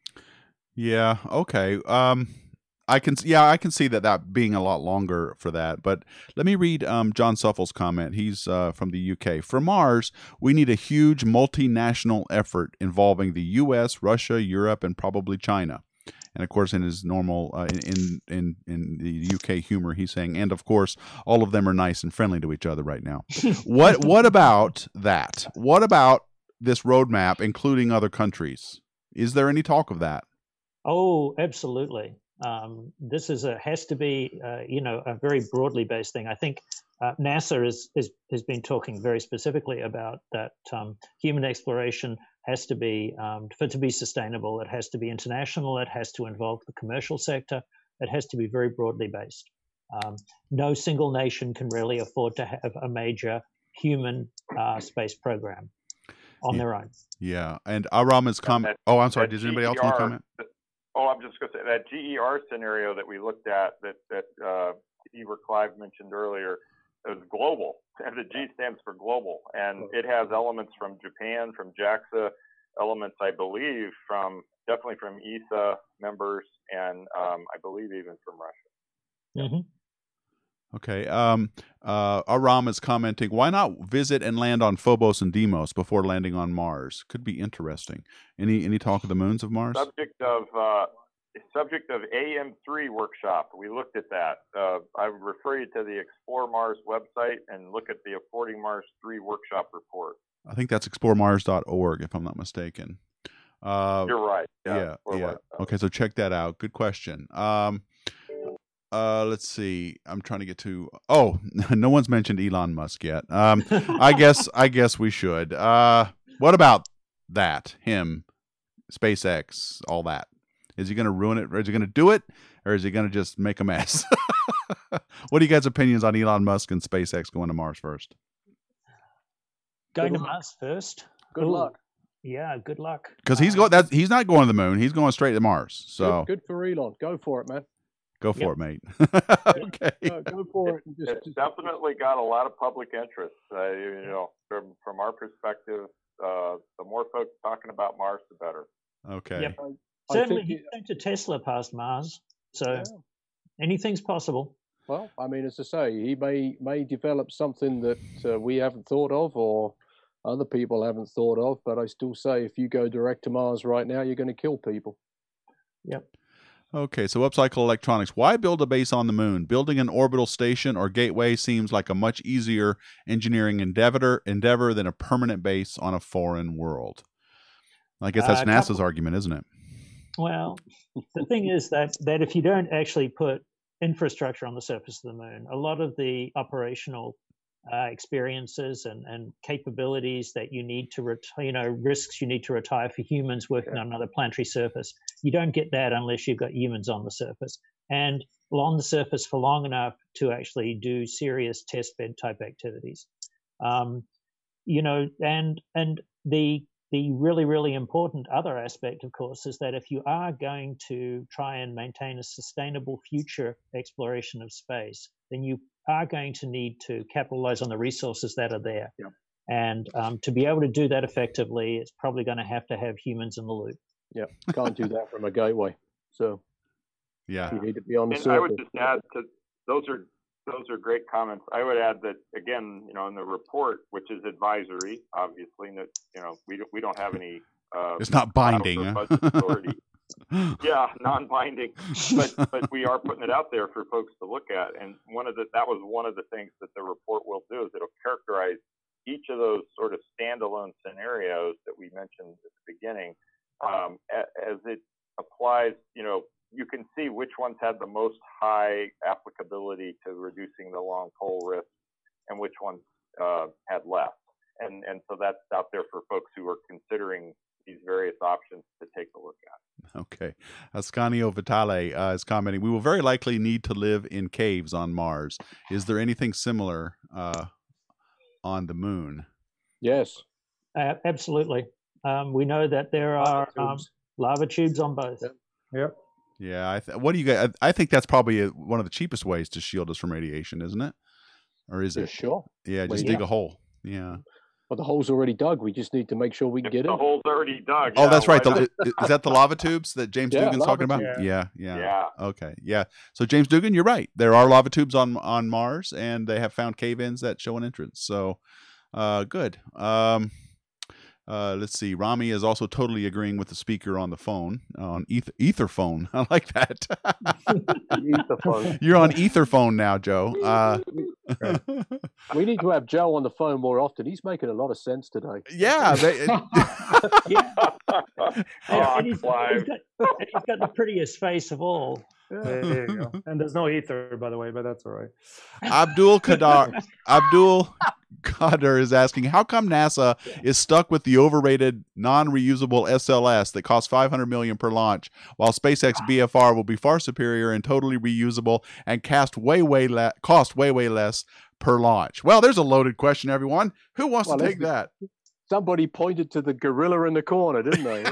Yeah. Okay. Um, I can, yeah, I can see that that being a lot longer for that. But let me read um, John Suffol's comment. He's uh, from the U K. For Mars, we need a huge multinational effort involving the U S, Russia, Europe, and probably China. And of course, in his normal uh, in in in the U K humor, he's saying, and of course, all of them are nice and friendly to each other right now. what What about that? What about this roadmap, including other countries? Is there any talk of that? Oh, absolutely. Um, this is a has to be uh, you know a very broadly based thing. I think uh, NASA is, is has been talking very specifically about that um, human exploration has to be um, for it to be sustainable. It has to be international. It has to involve the commercial sector. It has to be very broadly based. Um, no single nation can really afford to have a major human uh, space program on yeah. their own. Yeah, and Aram's comment. Oh, I'm sorry. Does anybody else want to comment? Oh, I'm just going to say that G E R scenario that we looked at that that uh, Steve or Clive mentioned earlier is global. And the G stands for global, and it has elements from Japan, from JAXA, elements I believe from definitely from E S A members, and um, I believe even from Russia. Mm-hmm. Okay. Um, uh, Aram is commenting, why not visit and land on Phobos and Deimos before landing on Mars? Could be interesting. Any any talk of the moons of Mars? Subject of uh, subject of A M three workshop. We looked at that. Uh, I would refer you to the Explore Mars website and look at the Affording Mars three workshop report. I think that's explore mars dot org, if I'm not mistaken. Uh, You're right. Yeah, yeah. yeah. Okay, so check that out. Good question. Um, Uh, let's see. I'm trying to get to. Oh, no one's mentioned Elon Musk yet. Um, I guess. I guess we should. Uh, what about that? Him, SpaceX, all that. Is he going to ruin it? Or is he going to do it, or is he going to just make a mess? What are you guys' opinions on Elon Musk and SpaceX going to Mars first? Going Good to luck. Mars first. Good Ooh, luck. Yeah, good luck. Because he's Um, going. That he's not going to the moon. He's going straight to Mars. So Good, good for Elon. Go for it, man. go for Yep. it, mate. Okay. Go, go for it. And just, It's just, definitely got a lot of public interest. Uh, you, you know, from from our perspective, uh, the more folks talking about Mars, the better. Okay. Yep. I Certainly, think he's it- going to Tesla past Mars, so yeah. anything's possible. Well, I mean, as I say, he may may develop something that uh, we haven't thought of, or other people haven't thought of. But I still say, if you go direct to Mars right now, you're going to kill people. Yep. Okay, so Upcycle Electronics. Why build a base on the moon? Building an orbital station or gateway seems like a much easier engineering endeavor endeavor than a permanent base on a foreign world. I guess that's Uh, NASA's couple- argument, isn't it? Well, the thing is that that if you don't actually put infrastructure on the surface of the moon, a lot of the operational uh, experiences and, and capabilities that you need to retire, you know, risks you need to retire for humans working on another planetary surface, you don't get that unless you've got humans on the surface and on the surface for long enough to actually do serious test bed type activities. Um, you know, and and the The really, really important other aspect, of course, is that if you are going to try and maintain a sustainable future exploration of space, then you are going to need to capitalize on the resources that are there. Yeah. And um, to be able to do that effectively, it's probably going to have to have humans in the loop. Yeah, can't do that from a gateway. So Yeah. you need to be on the And surface. I would just add to those are those are great comments. I would add that again, you know, in the report, which is advisory, obviously, that you know we don't we don't have any. Uh, It's not binding. power or huh? budget authority. Yeah, non-binding, but but we are putting it out there for folks to look at. And one of the that was one of the things that the report will do is it'll characterize each of those sort of standalone scenarios that we mentioned at the beginning, um, as it applies. You know, you can see which ones had the most high applicability to reducing the long pole risk, and which ones uh, had less. And and so that's out there for folks who are considering these various options to take a look at. Okay. Ascanio Vitale uh, is commenting, we will very likely need to live in caves on Mars. Is there anything similar uh, on the moon? Yes. Uh, absolutely. Um, we know that there are Lava um, tubes. lava tubes on both. Yep. Yep. Yeah. I th- what do you guys, I, I think that's probably a, one of the cheapest ways to shield us from radiation, isn't it? Or is Yeah, it? sure. Yeah, just Well, dig yeah. a hole. Yeah. Well, the hole's already dug. We just need to make sure we can If get the in. hole's already dug. Oh, yeah, that's right. why The, not? is that the lava tubes that James Yeah, Dugan's lava talking about? tubes. Yeah, yeah. Yeah. Okay. Yeah. So James Dugan, you're right. There are lava tubes on on Mars, and they have found cave-ins that show an entrance. So, uh, good. Um, uh, let's see. Rami is also totally agreeing with the speaker on the phone on ether, ether phone. I like that. Etherphone. You're on ether phone now, Joe. Uh, We need to have Joe on the phone more often. He's making a lot of sense today. yeah. They, Yeah. And, Oh, and he's, Clive. he's got, and he's got the prettiest face of all. There you go. And there's no ether, by the way, but that's all right. Abdul Qadar Abdul Qadir is asking, how come NASA is stuck with the overrated non-reusable S L S that costs five hundred million dollars per launch, while SpaceX B F R will be far superior and totally reusable and cast way way le- cost way way less per launch? Well, there's a loaded question, everyone. Who wants Well, to take listen. that? Somebody pointed to the gorilla in the corner, didn't they?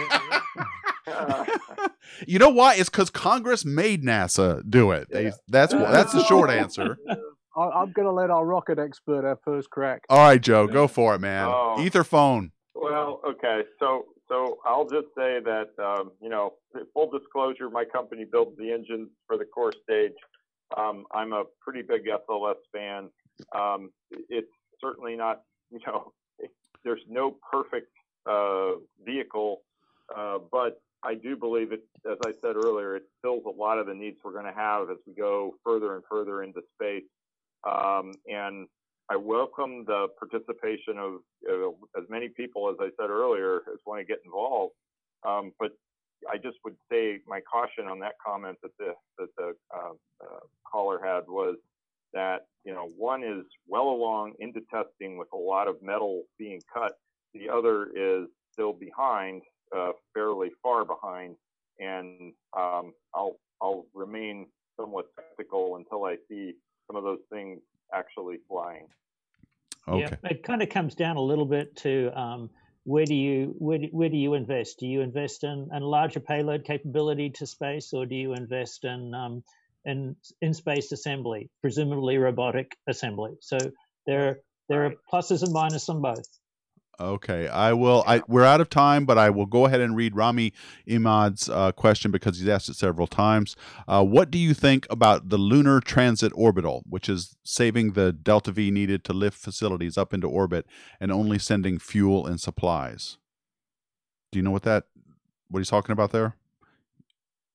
You know why? It's because Congress made NASA do it. They, Yeah. that's that's the short answer. I, I'm going to let our rocket expert have first crack. All right, Joe, go for it, man. Oh. Ether phone. Well, okay. So, so I'll just say that, um, you know, full disclosure, my company builds the engines for the core stage. Um, I'm a pretty big S L S fan. Um, it's certainly not, you know, there's no perfect uh, vehicle, uh, but I do believe it, as I said earlier, it fills a lot of the needs we're going to have as we go further and further into space. Um, and I welcome the participation of uh, as many people, as I said earlier, as want to get involved. Um, but I just would say my caution on that comment that the that the uh, uh, caller had was that, you know, one is well along into testing with a lot of metal being cut. The other is still behind, uh, fairly far behind, and um, I'll I'll remain somewhat skeptical until I see some of those things actually flying. Okay. Yeah, it kind of comes down a little bit to um, where do you where, do- where do you invest? Do you invest in a larger payload capability to space, or do you invest in um, in in space assembly, presumably robotic assembly? So there there are pluses and minuses on both. Okay, I will. I we're out of time, but I will go ahead and read Rami Imad's uh, question because he's asked it several times. Uh, what do you think about the Lunar Transit Orbital, which is saving the delta V needed to lift facilities up into orbit and only sending fuel and supplies? Do you know what that what he's talking about there?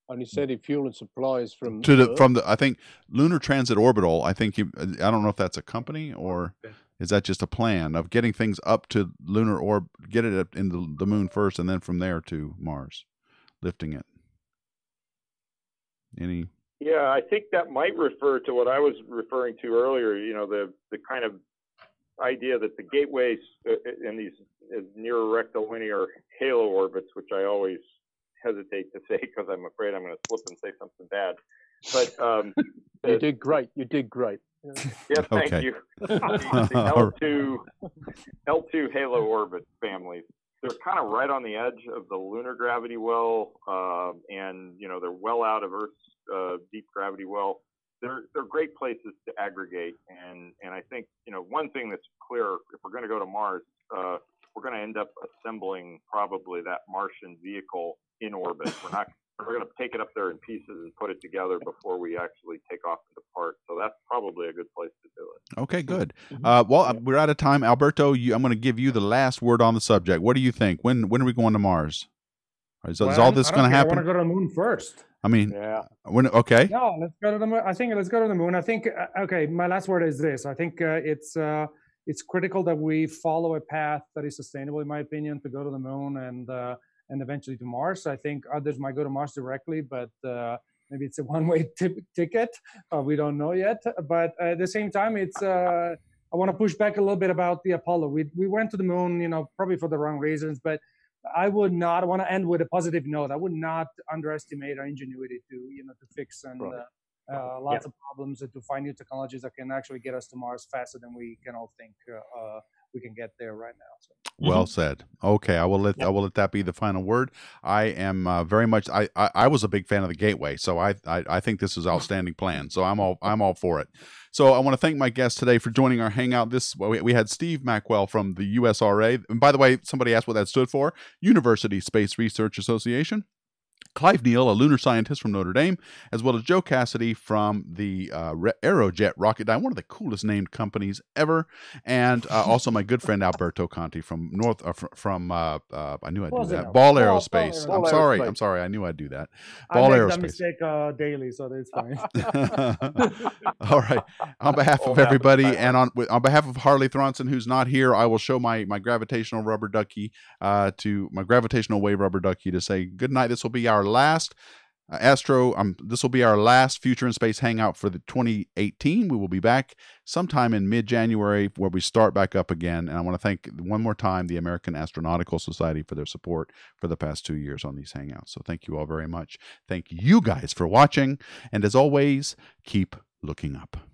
Only sending fuel and supplies from to the Earth. from the I think Lunar Transit Orbital. I think you, I don't know if that's a company or is that just a plan of getting things up to lunar orb, get it up in the, the moon first, and then from there to Mars, lifting it. Any? Yeah, I think that might refer to what I was referring to earlier. You know, the the kind of idea that the gateways in these near rectilinear halo orbits, which I always hesitate to say because I'm afraid I'm going to slip and say something bad. But um, you did great. You did great. Yeah, thank Okay. you. The, the L two L two halo orbit families. They're kind of right on the edge of the lunar gravity well, uh, and you know they're well out of Earth's uh, deep gravity well. They're they're great places to aggregate, and and I think you know one thing that's clear: if we're going to go to Mars, uh, we're going to end up assembling probably that Martian vehicle in orbit. We're not. We're going to take it up there in pieces and put it together before we actually take off and depart. So that's probably a good place to do it. Okay, good. Uh, well, we're out of time. Alberto, you, I'm going to give you the last word on the subject. What do you think? When when are we going to Mars? Is, Well, is all this I going to happen? I want to go to the moon first. I mean, Yeah. when okay. No, let's go to the moon. I think let's go to the moon. I think uh, okay. My last word is this. I think uh, it's uh, it's critical that we follow a path that is sustainable, in my opinion, to go to the moon and uh, and eventually to Mars. I think others might go to Mars directly, but uh, maybe it's a one-way t- ticket. Uh, we don't know yet. But at the same time, it's uh, I want to push back a little bit about the Apollo. We we went to the moon, you know, probably for the wrong reasons, but I would not I want to end with a positive note. I would not underestimate our ingenuity to, you know, to fix and Right. uh, uh, lots of problems and to find new technologies that can actually get us to Mars faster than we can all think uh, uh, we can get there right now. So. Well said. Okay, I will let I will let that be the final word. I am uh, very much. I, I I was a big fan of the Gateway, so I, I I think this is outstanding plan. So I'm all I'm all for it. So I want to thank my guests today for joining our hangout. This we, we had Steve Mackwell from the U S R A, and by the way, somebody asked what that stood for. University Space Research Association. Clive Neal, a lunar scientist from Notre Dame, as well as Joe Cassidy from the uh, Aerojet Rocketdyne, one of the coolest named companies ever, and uh, also my good friend Alberto Conti from North uh, fr- from uh, uh, I knew I'd do Close that. enough. Ball Ball- Aerospace. Ball I'm Aerospace. sorry. Ball I'm sorry. I knew I'd do that. I Ball make Aerospace. that mistake uh, daily, so it's fine. All right. On behalf All of happens everybody, that and on with- on behalf of Harley Thronson, who's not here, I will show my my gravitational rubber ducky uh, to my gravitational wave rubber ducky to say good night. This will be our last. Uh, Astro, um, this will be our last Future in Space Hangout for the twenty eighteen. We will be back sometime in mid-January where we start back up again. And I want to thank one more time the American Astronautical Society for their support for the past two years on these Hangouts. So thank you all very much. Thank you guys for watching. And as always, keep looking up.